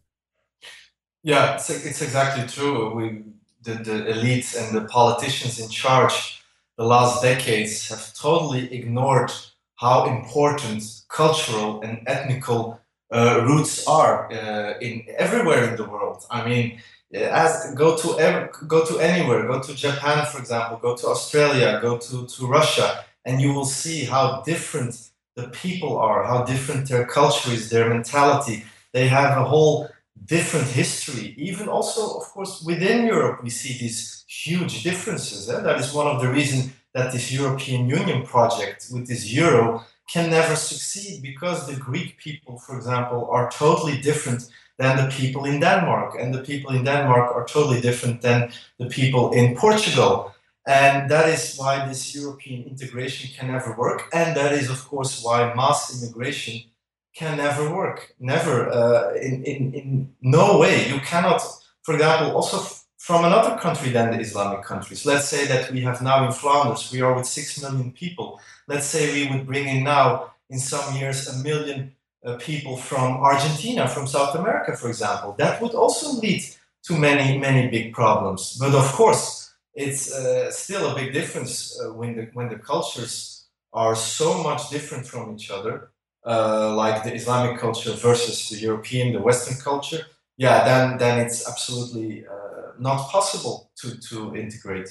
Yeah, it's, it's exactly true. We, the, the elites and the politicians in charge the last decades have totally ignored how important cultural and ethnical uh, roots are uh, in everywhere in the world. I mean, as go to ev- go to anywhere, go to Japan, for example, go to Australia, go to, to Russia, and you will see how different the people are, how different their culture is, their mentality. They have a whole different history. Even also, of course, within Europe, we see these huge differences. Eh? That is one of the reasons that this European Union project with this euro can never succeed, because the Greek people, for example, are totally different than the people in Denmark, and the people in Denmark are totally different than the people in Portugal. And that is why this European integration can never work, and that is, of course, why mass immigration can never work. Never, uh, in, in, in no way. You cannot, for example, also from another country than the Islamic countries. Let's say that we have now in Flanders, we are with six million people. Let's say we would bring in now, in some years, a million uh, people from Argentina, from South America, for example. That would also lead to many, many big problems. But of course, it's uh, still a big difference uh, when, the, when the cultures are so much different from each other, uh, like the Islamic culture versus the European, the Western culture. Yeah, then, then it's absolutely uh, not possible to, to integrate.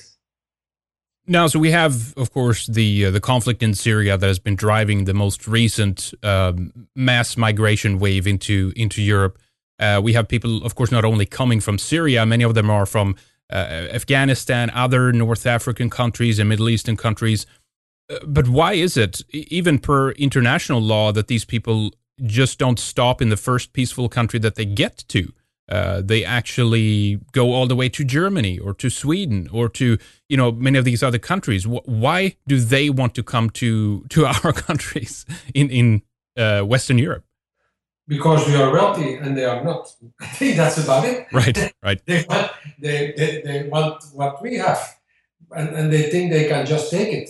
Now, so we have, of course, the uh, the conflict in Syria that has been driving the most recent um, mass migration wave into into Europe. Uh, we have people, of course, not only coming from Syria, many of them are from uh, Afghanistan, other North African countries and Middle Eastern countries. Uh, but why is it, even per international law, that these people just don't stop in the first peaceful country that they get to? Uh, they actually go all the way to Germany or to Sweden or to, you know, many of these other countries. W- why do they want to come to to our countries in in uh, Western Europe? Because we are wealthy and they are not. I think that's about it. Right, right. they, want, they, they they want what we have, and, and they think they can just take it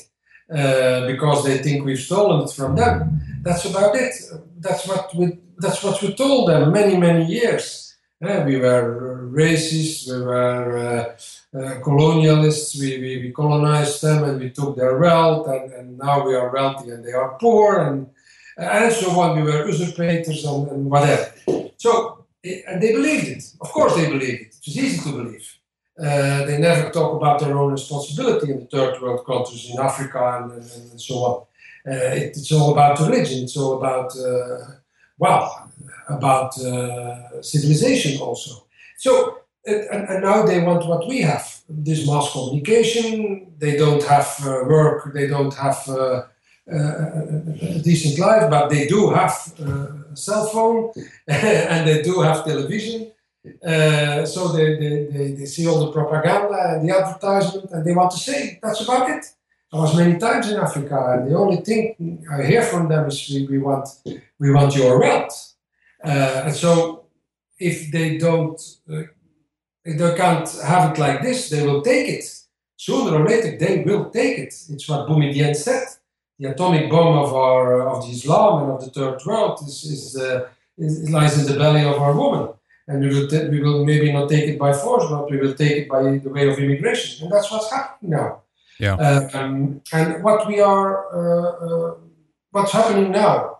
uh, because they think we've stolen it from them. That's about it. That's what we that's what we told them many many years. Uh, we were racist, we were uh, uh, colonialists, we, we, we colonized them and we took their wealth, and, and now we are wealthy and they are poor, and, and so on. We were usurpators and, and whatever. So, and they believed it. Of course they believed it. It was easy to believe. Uh, they never talk about their own responsibility in the third world countries, in Africa and, and, and so on. Uh, it, it's all about religion, it's all about, uh, well, about uh, civilization also. So, and, and now they want what we have, this mass communication. They don't have uh, work, they don't have uh, uh, a decent life, but they do have uh, a cell phone and they do have television. Uh, so they, they, they, they see all the propaganda and the advertisement, and they want to say, that's about it. I was many times in Africa, and the only thing I hear from them is we, we want we want your wealth. Uh, and so, if they don't, uh, if they can't have it like this, they will take it. Sooner or later, they will take it. It's what Boumediene said. The atomic bomb of our of the Islam and of the third world is, is, uh, is lies in the belly of our woman, and we will t- we will maybe not take it by force, but we will take it by the way of immigration, and that's what's happening now. Yeah. Uh, um, and what we are, uh, uh, what's happening now,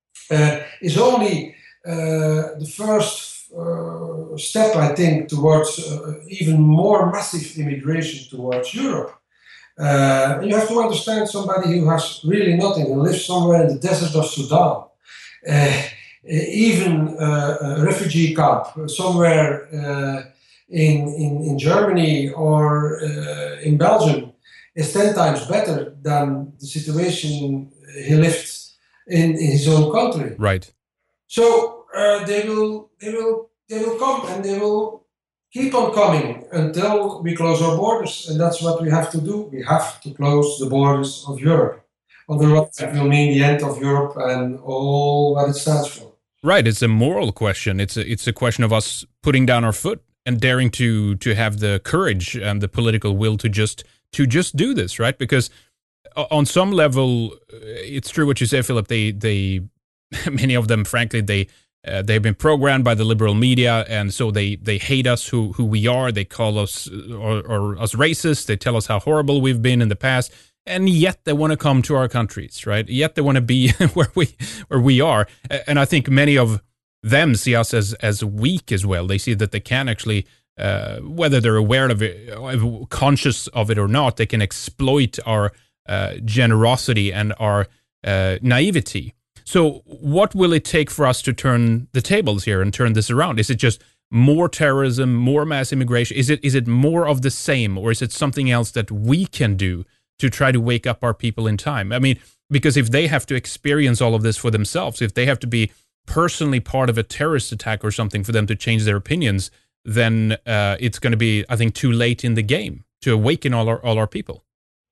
uh, is only. Uh, the first uh, step, I think, towards uh, even more massive immigration towards Europe. Uh, you have to understand somebody who has really nothing and lives somewhere in the desert of Sudan, uh, even uh, a refugee camp somewhere uh, in, in, in Germany or uh, in Belgium is ten times better than the situation he lived in, in his own country. Right. So uh, they will they will they will come and they will keep on coming until we close our borders, and that's what we have to do. We have to close the borders of Europe. Otherwise, it will mean the end of Europe and all what it stands for. Right. It's a moral question. It's a, it's a question of us putting down our foot and daring to to have the courage and the political will to just to just do this, right? Because on some level, it's true what you say, Philip. They they many of them, frankly, they uh, they've been programmed by the liberal media, and so they they hate us who who we are. They call us or, or us racist. They tell us how horrible we've been in the past, and yet they want to come to our countries, right? Yet they want to be where we where we are, and I think many of them see us as as weak as well. They see that they can actually. Uh, whether they're aware of it, conscious of it or not, they can exploit our uh, generosity and our uh, naivety. So what will it take for us to turn the tables here and turn this around? Is it just more terrorism, more mass immigration? Is it is it more of the same, or is it something else that we can do to try to wake up our people in time? I mean, because if they have to experience all of this for themselves, if they have to be personally part of a terrorist attack or something for them to change their opinions, then uh, it's going to be, I think, too late in the game to awaken all our all our people.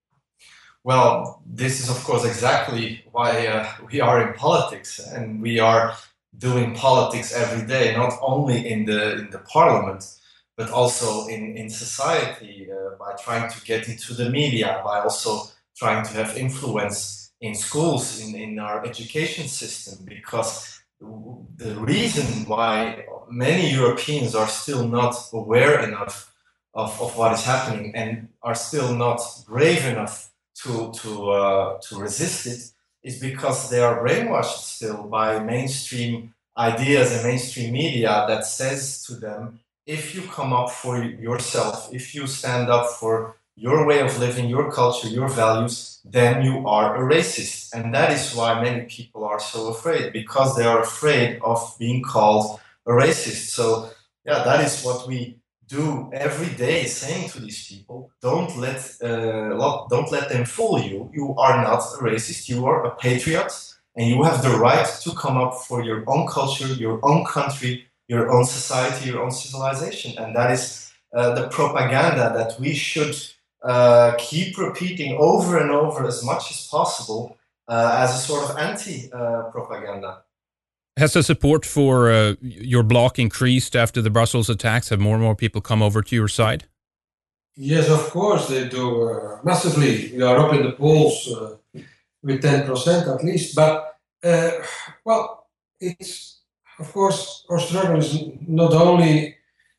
Well, this is, of course, exactly why uh, we are in politics, and we are doing politics every day, not only in the in the parliament, but also in, in society, uh, by trying to get into the media, by also trying to have influence in schools, in, in our education system, because the reason why many Europeans are still not aware enough of, of what is happening and are still not brave enough to to uh, to resist it is because they are brainwashed still by mainstream ideas and mainstream media that says to them, if you come up for yourself, if you stand up for your way of living, your culture, your values, then you are a racist. And that is why many people are so afraid, because they are afraid of being called a racist. So yeah, that is what we do every day, saying to these people, don't let uh, don't let them fool you. You are not a racist, you are a patriot, and you have the right to come up for your own culture, your own country, your own society, your own civilization. And that is uh, the propaganda that we should uh, keep repeating over and over as much as possible uh, as a sort of anti-propaganda. Uh, Has the support for uh, your bloc increased after the Brussels attacks? Have more and more people come over to your side? Yes, of course they do, uh, massively. We are up in the polls uh, with ten percent at least. But, uh, well, it's, of course, our struggle is not only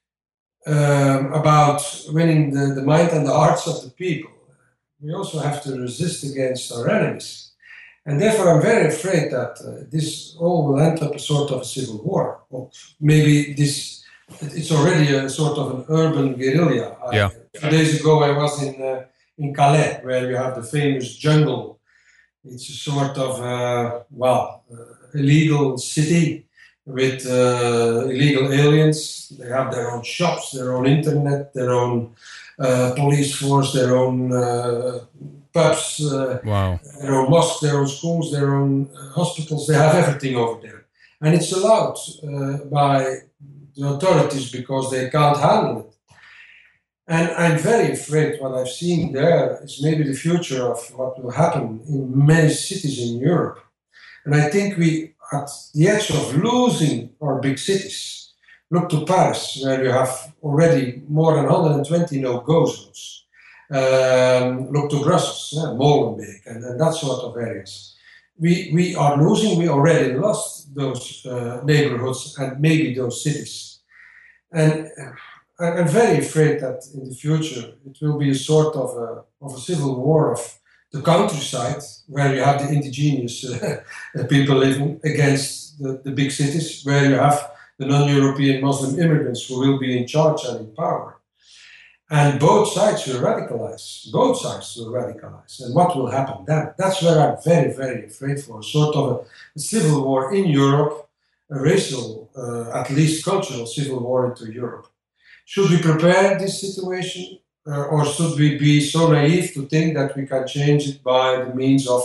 um, about winning the, the mind and the hearts of the people. We also have to resist against our enemies. And therefore, I'm very afraid that uh, this all will end up a sort of a civil war. Or maybe this, it's already a sort of an urban guerrilla. Yeah. I, two days ago, I was in uh, in Calais, where you have the famous jungle. It's a sort of, uh, well, uh, illegal city with uh, illegal aliens. They have their own shops, their own internet, their own uh, police force, their own uh, pubs, uh, wow. their own mosques, their own schools, their own uh, hospitals. They have everything over there. And it's allowed uh, by the authorities because they can't handle it. And I'm very afraid what I've seen there is maybe the future of what will happen in many cities in Europe. And I think we are at the edge of losing our big cities. Look to Paris, where you have already more than one hundred twenty no-go zones. Um, look to Brussels, yeah, Molenbeek, and, and that sort of areas. We, we are losing, we already lost those uh, neighborhoods and maybe those cities. And I'm very afraid that in the future it will be a sort of a, of a civil war of the countryside, where you have the indigenous uh, people living against the, the big cities, where you have the non-European Muslim immigrants who will be in charge and in power. And both sides will radicalize. Both sides will radicalize. And what will happen then? That's where I'm very, very afraid for. Sort of a civil war in Europe, a racial, uh, at least cultural civil war into Europe. Should we prepare this situation? Uh, or should we be so naive to think that we can change it by the means of,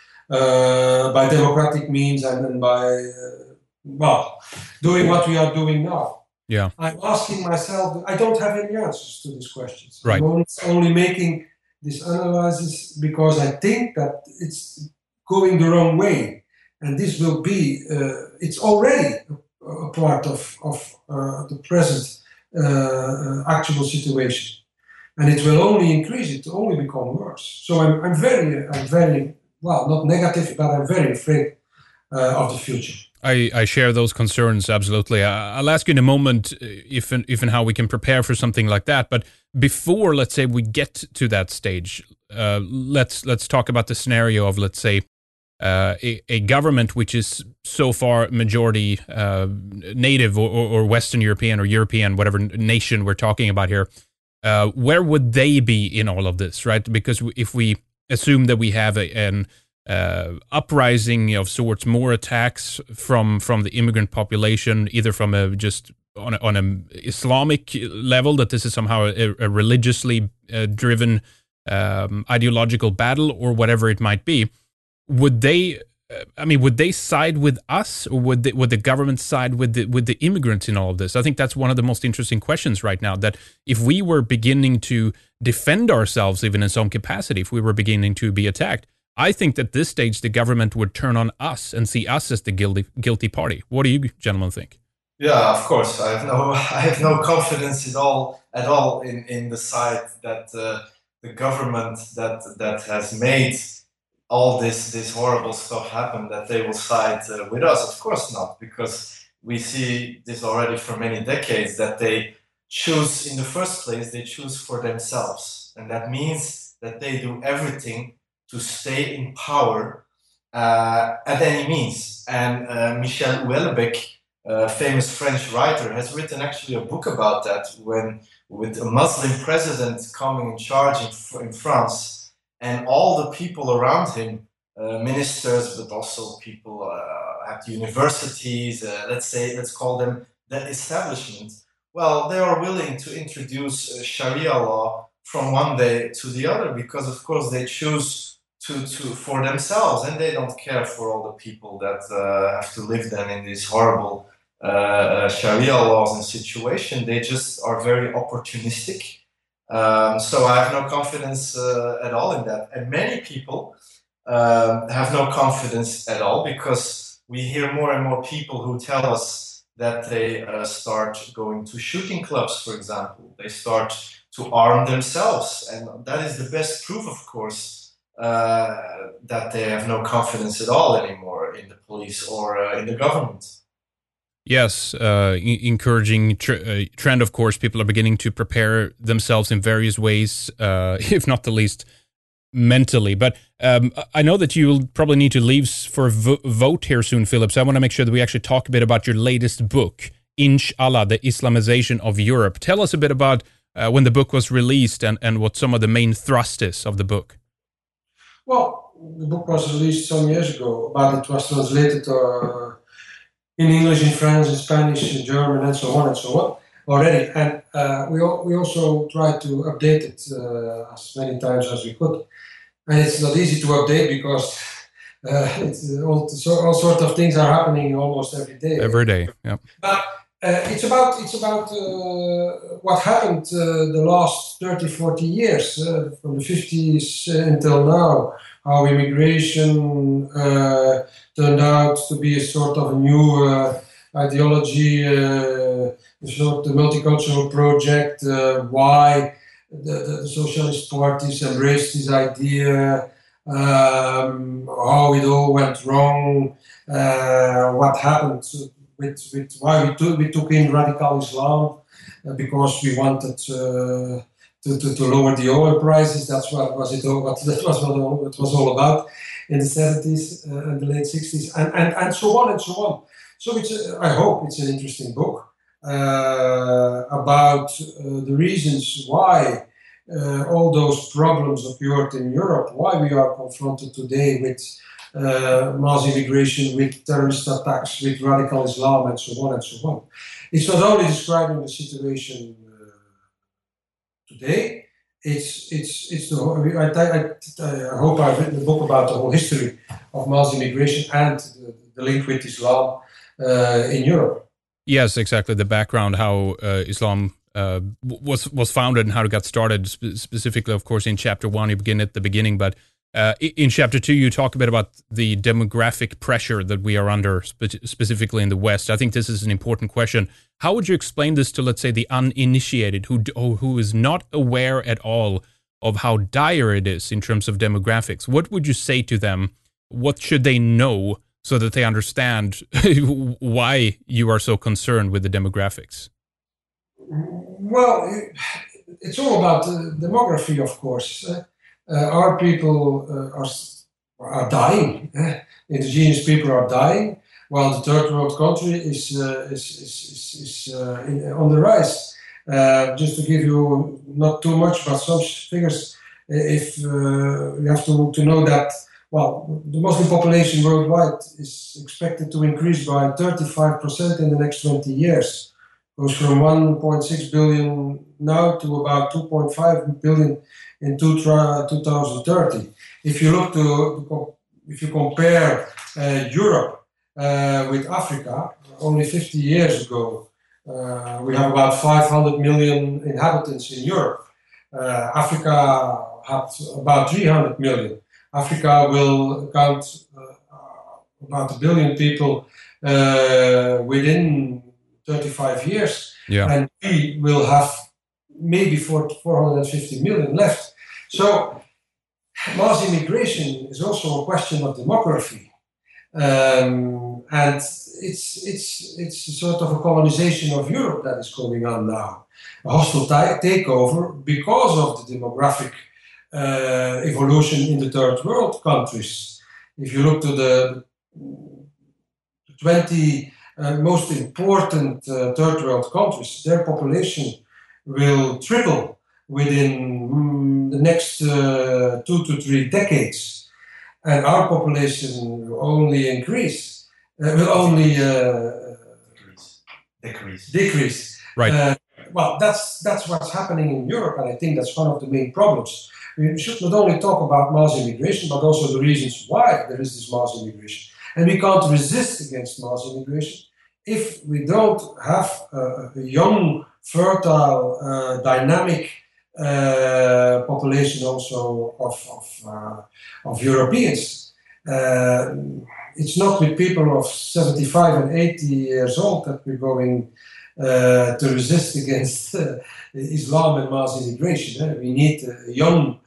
uh, by democratic means and then by, uh, well, doing what we are doing now? Yeah, I'm asking myself, I don't have any answers to these questions. Right. I'm only, only making this analysis because I think that it's going the wrong way. And this will be, uh, it's already a, a part of, of uh, the present uh, actual situation. And it will only increase, it will only become worse. So I'm, I'm very, I'm very, well, not negative, but I'm very afraid uh, of the future. I, I share those concerns, absolutely. I, I'll ask you in a moment if and, if and how we can prepare for something like that. But before, let's say, we get to that stage, uh, let's let's talk about the scenario of, let's say, uh, a, a government which is so far majority uh, native or, or Western European or European, whatever nation we're talking about here. Uh, where would they be in all of this, right? Because if we assume that we have a, an uh, uprising of sorts, more attacks from from the immigrant population, either from a just on a, on an Islamic level, that this is somehow a, a religiously uh, driven um, ideological battle, or whatever it might be, would they? I mean, would they side with us, or would the, would the government side with the with the immigrants in all of this? I think that's one of the most interesting questions right now. That if we were beginning to defend ourselves, even in some capacity, if we were beginning to be attacked, I think at this stage the government would turn on us and see us as the guilty guilty party. What do you gentlemen think? Yeah, of course. I have no I have no confidence at all at all in in the side that uh, the government that that has made all this this horrible stuff happen, that they will side uh, with us. Of course not, because we see this already for many decades, that they choose, in the first place, they choose for themselves. And that means that they do everything to stay in power uh, at any means. And uh, Michel Houellebecq, a famous French writer, has written actually a book about that, when with a Muslim president coming in charge in, in France, and all the people around him, uh, ministers, but also people uh, at universities, uh, let's say, let's call them the establishment, well, they are willing to introduce uh, Sharia law from one day to the other, because of course they choose to, to for themselves, and they don't care for all the people that uh, have to live then in these horrible uh, uh, Sharia laws and situation. They just are very opportunistic. Um, so I have no confidence uh, at all in that. And many people um, have no confidence at all, because we hear more and more people who tell us that they uh, start going to shooting clubs, for example. They start to arm themselves. And that is the best proof, of course, uh, that they have no confidence at all anymore in the police or uh, in the government. Yes, uh, encouraging tr- uh, trend, of course. People are beginning to prepare themselves in various ways, uh, if not the least mentally. But um, I know that you'll probably need to leave for a vo- vote here soon, Philip, so I want to make sure that we actually talk a bit about your latest book, Inshallah, The Islamization of Europe. Tell us a bit about uh, when the book was released and, and what some of the main thrust is of the book. Well, the book was released some years ago, but it was translated uh, in English, in French, in Spanish, in German, and so on and so on already. And uh, we al- we also tried to update it uh, as many times as we could. And it's not easy to update because uh, it's all, so, all sorts of things are happening almost every day. Every day, yeah. But uh, it's about it's about uh, what happened uh, the last thirty, forty years, uh, from the fifties until now. How immigration uh, turned out to be a sort of a new uh, ideology, uh, sort of multicultural project, uh, why the, the, the socialist parties embraced this idea, um, how it all went wrong, uh, what happened with, with why we took, we took in radical Islam, uh, because we wanted uh, To, to, to lower the oil prices. That's what was it all, what that was what it was all about in the seventies uh, and the late sixties, and, and and so on and so on. So it's a, I hope it's an interesting book. uh, about uh, the reasons why uh, all those problems occurred in Europe, why we are confronted today with uh, mass immigration, with terrorist attacks, with radical Islam, and so on and so on. It's not only describing the situation uh, today. It's it's it's the. I, I, I hope I've written a book about the whole history of mass immigration and the, the link with Islam uh, in Europe. Yes, exactly. The background, how uh, Islam uh, was was founded and how it got started. Spe- specifically, of course, in chapter one, you begin at the beginning, but uh, in chapter two, you talk a bit about the demographic pressure that we are under, spe- specifically in the West. I think this is an important question. How would you explain this to, let's say, the uninitiated, who who is not aware at all of how dire it is in terms of demographics? What would you say to them? What should they know so that they understand why you are so concerned with the demographics? Well, it's all about uh, demography, of course. Uh, uh, our people uh, are are dying. Uh, indigenous people are dying, while the third world country is uh, is is, is, is uh, in, on the rise. Uh, just to give you not too much, but some figures, if uh, you have to, to know that, well, the Muslim population worldwide is expected to increase by thirty-five percent in the next twenty years. Goes from one point six billion now to about two point five billion in two thousand thirty. If you look to, if you compare uh, Europe uh, with Africa, only fifty years ago, uh, we have about five hundred million inhabitants in Europe. Uh, Africa had about three hundred million. Africa will count uh, about a billion people uh, within thirty-five years, yeah. And we will have maybe four hundred fifty million left. So mass immigration is also a question of demography, um, and it's it's it's sort of a colonization of Europe that is going on now, a hostile t- takeover because of the demographic uh, evolution in the third world countries. If you look to the twenty Uh, most important uh, third world countries, their population will triple within mm, the next uh, two to three decades, and our population will only increase, uh, will only uh, decrease. Decrease. Decrease. Right. Uh, well, that's that's what's happening in Europe, and I think that's one of the main problems. We should not only talk about mass immigration, but also the reasons why there is this mass immigration. And we can't resist against mass immigration if we don't have uh, a young, fertile, uh, dynamic uh, population also of of, uh, of Europeans. Uh, it's not with people of seventy-five and eighty years old that we're going uh, to resist against uh, Islam and mass immigration. Eh? We need a young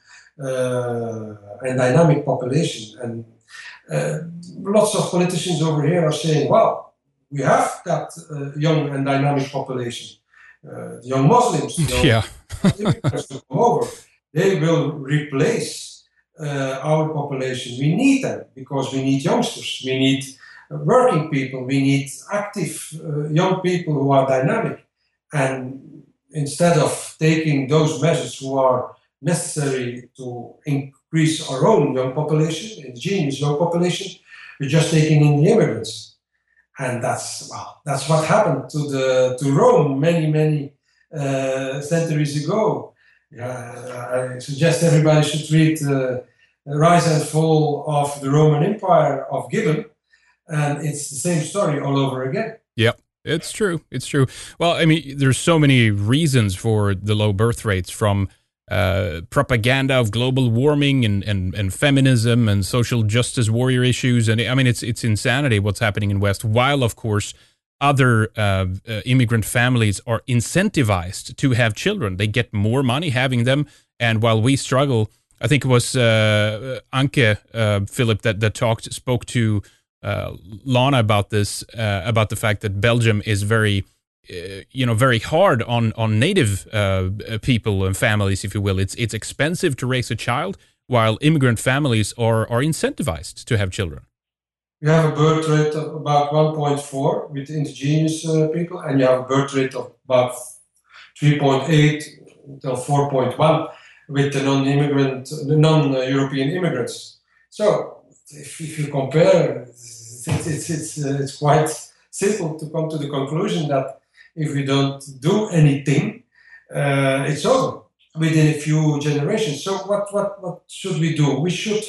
uh, and dynamic population. And uh, lots of politicians over here are saying, well, we have that uh, young and dynamic population, uh, the young Muslims, the young yeah. immigrants to come over. They will replace uh, our population. We need them because we need youngsters, we need uh, working people, we need active uh, young people who are dynamic. And instead of taking those measures who are necessary to increase our own young population, indigenous young population, we're just taking in the immigrants. And that's well, that's what happened to the to Rome many many uh, centuries ago. Uh, I suggest everybody should read uh, Rise and Fall of the Roman Empire of Gibbon, and it's the same story all over again. Yep. It's true. It's true. Well, I mean, there's so many reasons for the low birth rates, from uh, propaganda of global warming and, and, and feminism and social justice warrior issues. And I mean, it's it's insanity what's happening in West, while, of course, other uh, uh, immigrant families are incentivized to have children. They get more money having them. And while we struggle, I think it was uh, Anke, uh, Philip, that, that talked, spoke to uh, Lana about this, uh, about the fact that Belgium is very... Uh, you know, very hard on on native uh, people and families, if you will. It's it's expensive to raise a child, while immigrant families are are incentivized to have children. you have a birth rate of about one point four with the indigenous uh, people, and you have a birth rate of about three point eight until four point one with the non-immigrant, the non-European immigrants. So if, if you compare, it's, it's, it's, uh, it's quite simple to come to the conclusion that if we don't do anything, uh, it's over within a few generations. So what, what, what should we do? We should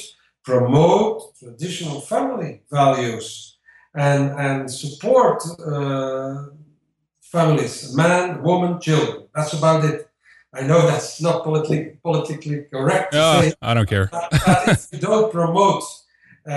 promote traditional family values and, and support uh, families, man, woman, children. That's about it. I know that's not politically politically correct to Oh, say. I don't care. But, but if you don't promote uh,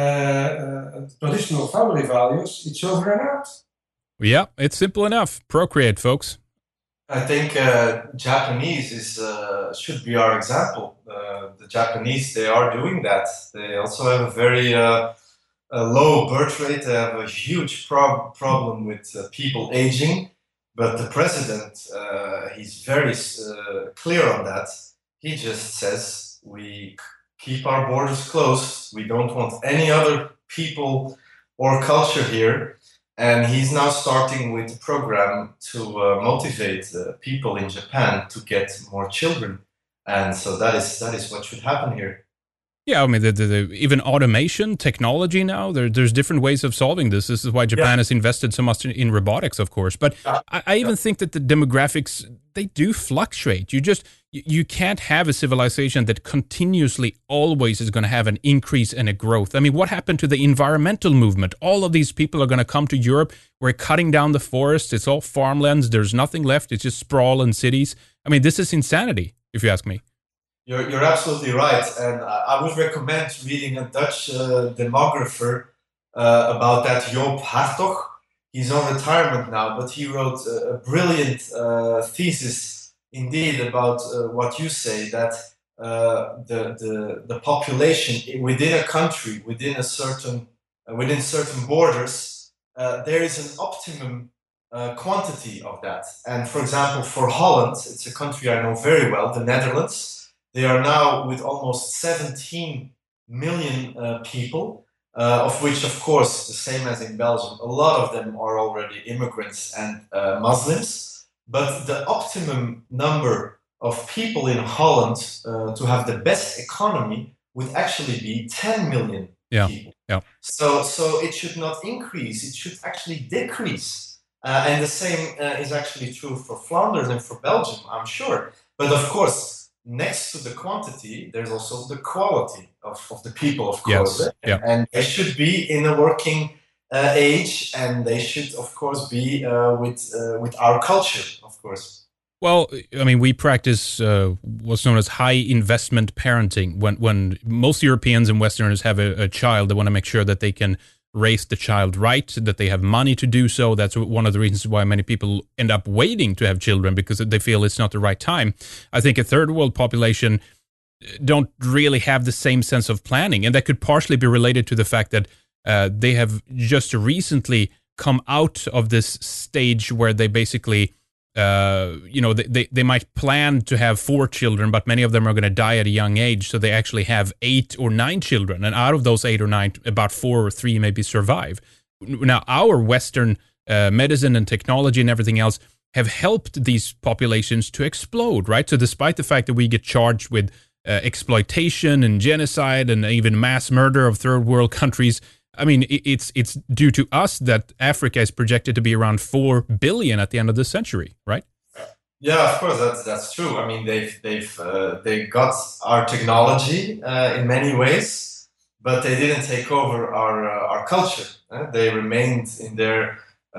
uh, traditional family values, it's over and out. Yeah, it's simple enough. Procreate, folks. I think uh, Japanese is uh, should be our example. Uh, the Japanese, they are doing that. They also have a very uh, a low birth rate. They have a huge prob- problem with uh, people aging. But the president, uh, he's very uh, clear on that. He just says we keep our borders closed. We don't want any other people or culture here. And he's now starting with a program to uh, motivate uh, people in Japan to get more children. And so that is that is what should happen here. Yeah, I mean, the, the, the, even automation, technology now, there, there's different ways of solving this. This is why Japan yeah. has invested so much in, in robotics, of course. But yeah. I, I even yeah. think that the demographics, they do fluctuate. You just, you, you can't have a civilization that continuously always is going to have an increase and a growth. I mean, what happened to the environmental movement? All of these people are going to come to Europe. We're cutting down the forests. It's all farmlands. There's nothing left. It's just sprawl in cities. I mean, this is insanity, if you ask me. You're, you're absolutely right, and I would recommend reading a Dutch uh, demographer uh, about that, Joop Hartog. He's on retirement now, but he wrote a, a brilliant uh, thesis indeed about uh, what you say, that uh, the, the the population within a country, within a certain uh, within certain borders, uh, there is an optimum uh, quantity of that. And for example, for Holland, it's a country I know very well, the Netherlands. They are now with almost seventeen million uh, people, uh, of which, of course, the same as in Belgium, a lot of them are already immigrants and uh, Muslims. But the optimum number of people in Holland uh, to have the best economy would actually be ten million yeah. people. Yeah. So, so it should not increase, it should actually decrease. Uh, and the same uh, is actually true for Flanders and for Belgium, I'm sure. But of course, next to the quantity, there's also the quality of, of the people, of course. Yes. Yeah. And they should be in a working uh, age, and they should, of course, be uh, with uh, with our culture, of course. Well, I mean, we practice uh, what's known as high investment parenting. When when most Europeans and Westerners have a, a child, they want to make sure that they can raise the child right, that they have money to do so. That's one of the reasons why many people end up waiting to have children, because they feel it's not the right time. I think a third world population don't really have the same sense of planning, and that could partially be related to the fact that uh, they have just recently come out of this stage where they basically Uh, you know, they, they, they might plan to have four children, but many of them are going to die at a young age. So they actually have eight or nine children. And out of those eight or nine, about four or three maybe survive. Now, our Western uh, medicine and technology and everything else have helped these populations to explode, right? So despite the fact that we get charged with uh, exploitation and genocide and even mass murder of third world countries, I mean, it's it's due to us that Africa is projected to be around four billion at the end of the century, right? Yeah, of course, that's that's true. I mean, they've they've uh, they got our technology uh, in many ways, but they didn't take over our uh, our culture. Uh, they remained in their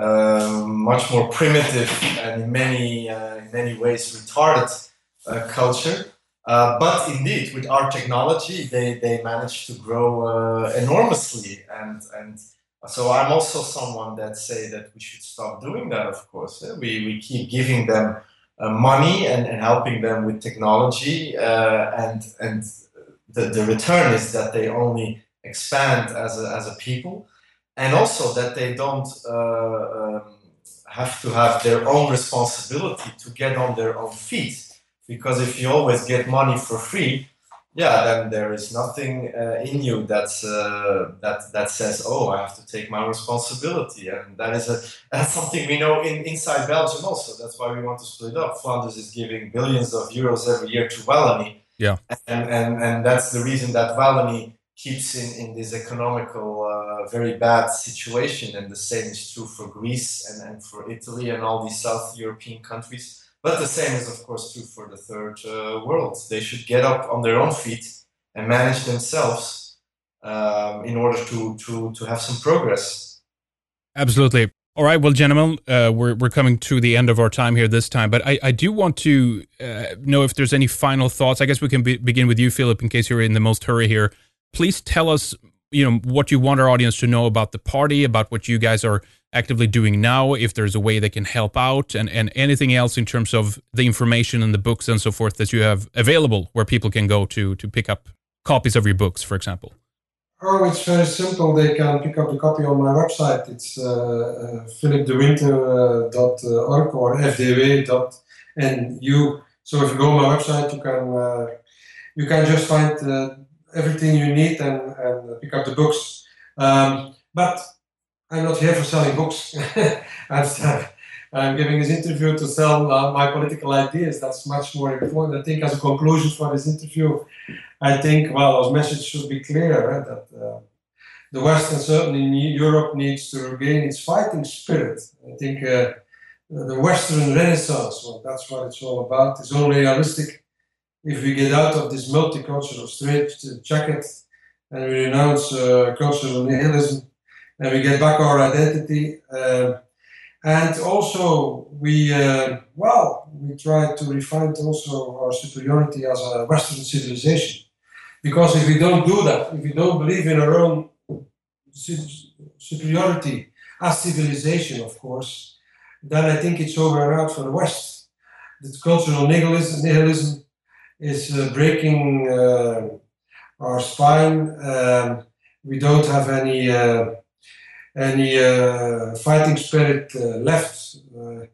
uh, much more primitive and in many uh, in many ways retarded uh, culture. Uh, but indeed, with our technology, they, they managed to grow uh, enormously, and and so I'm also someone that say that we should stop doing that. Of course, we we keep giving them uh, money and, and helping them with technology, uh, and and the, the return is that they only expand as a as a people, and also that they don't uh, um, have to have their own responsibility to get on their own feet. Because if you always get money for free, yeah, then there is nothing uh, in you that's uh, that that says, "Oh, I have to take my responsibility," and that is a that's something we know in inside Belgium also. That's why we want to split up. Flanders is giving billions of euros every year to Wallonie, Yeah, and and and that's the reason that Wallonie keeps in in this economical uh, very bad situation, and the same is true for Greece and and for Italy and all these South European countries. But the same is, of course, true for the third uh, world. They should get up on their own feet and manage themselves um, in order to, to, to have some progress. absolutely. All right, well, gentlemen, uh, we're we're coming to the end of our time here this time, but I, I do want to uh, know if there's any final thoughts. I guess we can be, begin with you, Philip, in case you're in the most hurry here. Please tell us, you know, what you want our audience to know about the party, about what you guys are actively doing now, if there's a way they can help out, and, and anything else in terms of the information and the books and so forth that you have available where people can go to to pick up copies of your books, for example. Oh, it's very simple. They can pick up the copy on my website. It's uh, uh, philip de winter dot org or f d w dot n u. So if you go on my website, you can uh, you can just find uh, everything you need and, and pick up the books. Um, but I'm not here for selling books. I'm, I'm giving this interview to sell uh, my political ideas. That's much more important. I think as a conclusion for this interview, I think, well, our message should be clear, right? That uh, the West and certainly Europe needs to regain its fighting spirit. I think uh, the Western Renaissance, well, that's what it's all about, is only realistic if we get out of this multicultural straitjacket and we renounce uh, cultural nihilism and we get back our identity. Uh, and also, we, uh, well, we try to refine also our superiority as a Western civilization. Because if we don't do that, if we don't believe in our own superiority as civilization, of course, then I think it's over and out for the West. This cultural nihilism, nihilism is uh, breaking uh, our spine. Um, we don't have any uh, any uh, fighting spirit uh, left, uh,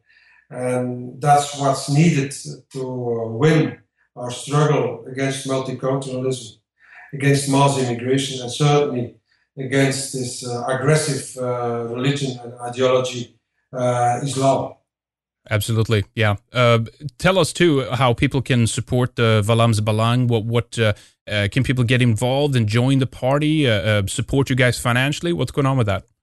and that's what's needed to uh, win our struggle against multiculturalism, against mass immigration, and certainly against this uh, aggressive uh, religion and ideology, uh, Islam. Absolutely, yeah. Uh, tell us too how people can support the Vlaams Belang. What what uh, uh, can people get involved and join the party? Uh, uh, support you guys financially? What's going on with that?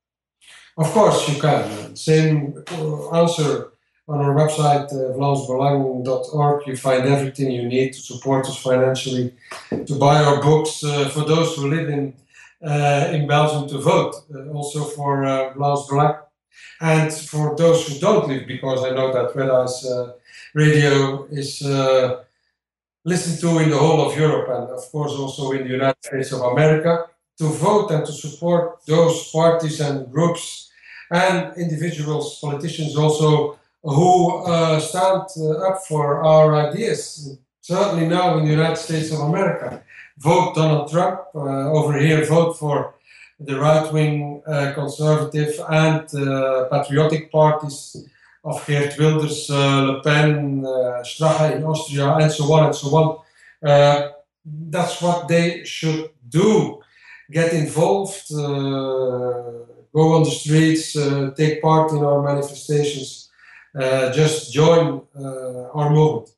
Of course, you can. Same answer on our website, uh, vlaams belang dot org. You find everything you need to support us financially, to buy our books, uh, for those who live in uh, in Belgium to vote, uh, also for uh, Vlaams Belang. And for those who don't live, because I know that Red Eyes uh, Radio is uh, listened to in the whole of Europe and of course also in the United States of America, to vote and to support those parties and groups and individuals, politicians also, who uh, stand uh, up for our ideas. Certainly now in the United States of America, vote Donald Trump. Uh, over here, vote for the right-wing uh, conservative and uh, patriotic parties of Geert Wilders, uh, Le Pen, uh, Strache in Austria, and so on and so on. Uh, that's what they should do. Get involved, uh, go on the streets, uh, take part in our manifestations, uh, just join uh, our movement.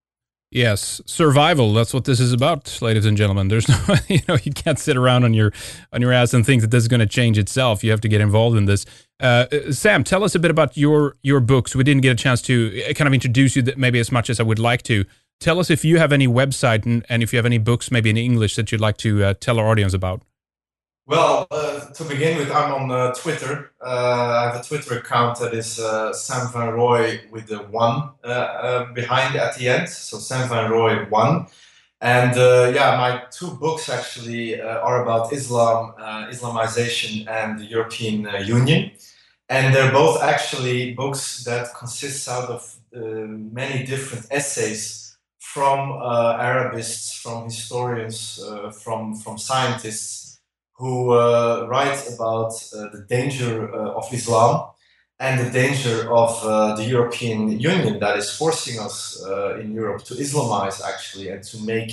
Yes, survival. That's what this is about, ladies and gentlemen. There's no, you know, you can't sit around on your on your ass and think that this is going to change itself. You have to get involved in this. Uh, Sam, tell us a bit about your your books. We didn't get a chance to kind of introduce you, that maybe as much as I would like to. Tell us if you have any website and, and if you have any books, maybe in English, that you'd like to uh, tell our audience about. Well, uh, to begin with, I'm on uh, Twitter. Uh, I have a Twitter account that is uh, Sam Van Rooij with the one uh, uh, behind at the end. So Sam Van Rooij one. And uh, yeah, my two books actually uh, are about Islam, uh, Islamization and the European uh, Union. And they're both actually books that consist out of uh, many different essays from uh, Arabists, from historians, uh, from, from scientists, who uh, write about uh, the danger uh, of Islam and the danger of uh, the European Union that is forcing us uh, in Europe to Islamize, actually, and to make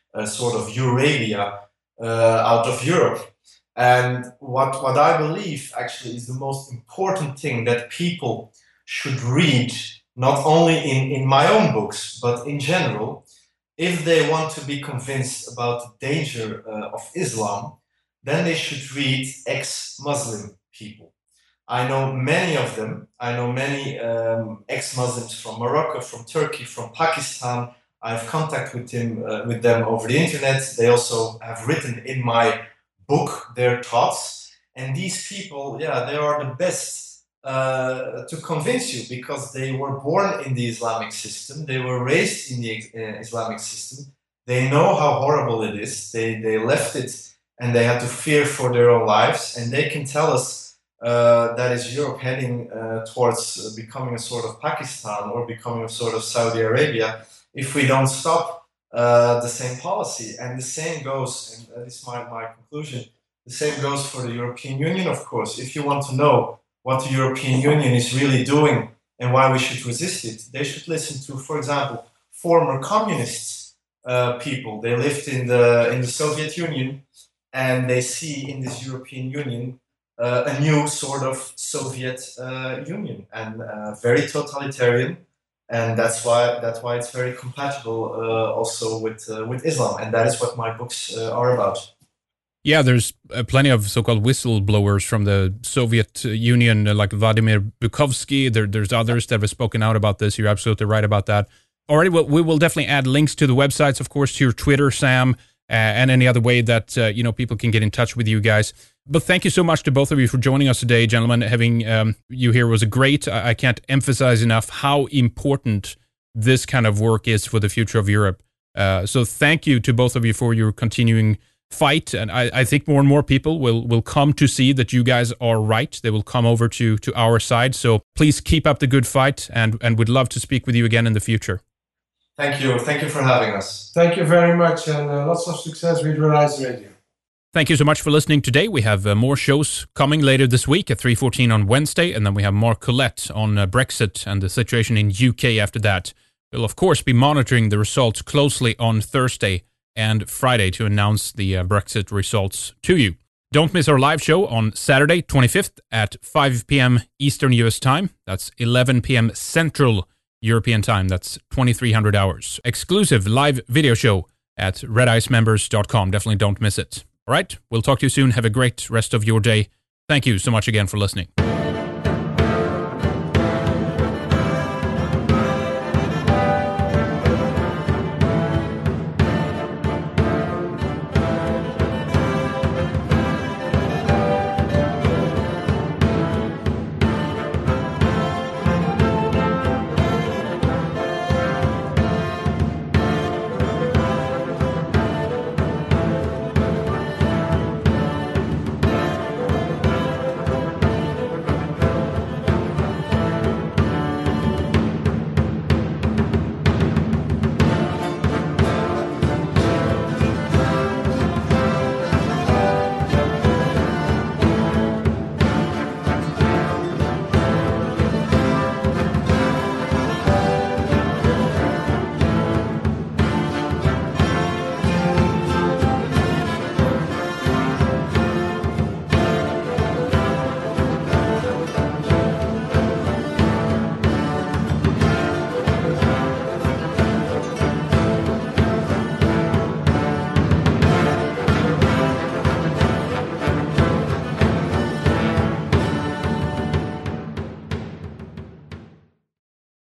a sort of Eurabia uh, out of Europe. And what, what I believe actually is the most important thing that people should read, not only in, in my own books, but in general, if they want to be convinced about the danger uh, of Islam, then they should read ex-Muslim people. I know many of them. I know many um, ex-Muslims from Morocco, from Turkey, from Pakistan. I have contact with them, uh, with them over the internet. They also have written in my book their thoughts. And these people, yeah, they are the best uh, to convince you because they were born in the Islamic system. They were raised in the uh, Islamic system. They know how horrible it is. They, they left it and they had to fear for their own lives. And they can tell us Uh, that is Europe heading uh, towards uh, becoming a sort of Pakistan or becoming a sort of Saudi Arabia if we don't stop uh, the same policy. And the same goes, and that is my, my conclusion, the same goes for the European Union, of course. If you want to know what the European Union is really doing and why we should resist it, they should listen to, for example, former communist uh, people. They lived in the, in the Soviet Union and they see in this European Union Uh, a new sort of Soviet uh, Union and uh, very totalitarian, and that's why that's why it's very compatible uh, also with uh, with Islam, and that is what my books uh, are about. Yeah, there's uh, plenty of so-called whistleblowers from the Soviet Union, uh, like Vladimir Bukovsky. There, there's others that have spoken out about this. You're absolutely right about that. All right, well, we will definitely add links to the websites, of course, to your Twitter, Sam, uh, and any other way that uh, you know people can get in touch with you guys. But thank you so much to both of you for joining us today, gentlemen. Having um, you here was great. I, I can't emphasize enough how important this kind of work is for the future of Europe. Uh, so thank you to both of you for your continuing fight. And I, I think more and more people will, will come to see that you guys are right. They will come over to, to our side. So please keep up the good fight, and, and we'd love to speak with you again in the future. Thank you. Thank you for having us. Thank you very much, and uh, lots of success with Red Eyes Radio. Thank you so much for listening today. We have uh, more shows coming later this week at three fourteen on Wednesday, and then we have Mark Collette on uh, Brexit and the situation in U K after that. We'll, of course, be monitoring the results closely on Thursday and Friday to announce the uh, Brexit results to you. Don't miss our live show on Saturday, twenty-fifth at five p.m. Eastern U S time. That's eleven p.m. Central European time. That's twenty-three hundred hours. Exclusive live video show at red ice members dot com. Definitely don't miss it. All right, we'll talk to you soon. Have a great rest of your day. Thank you so much again for listening.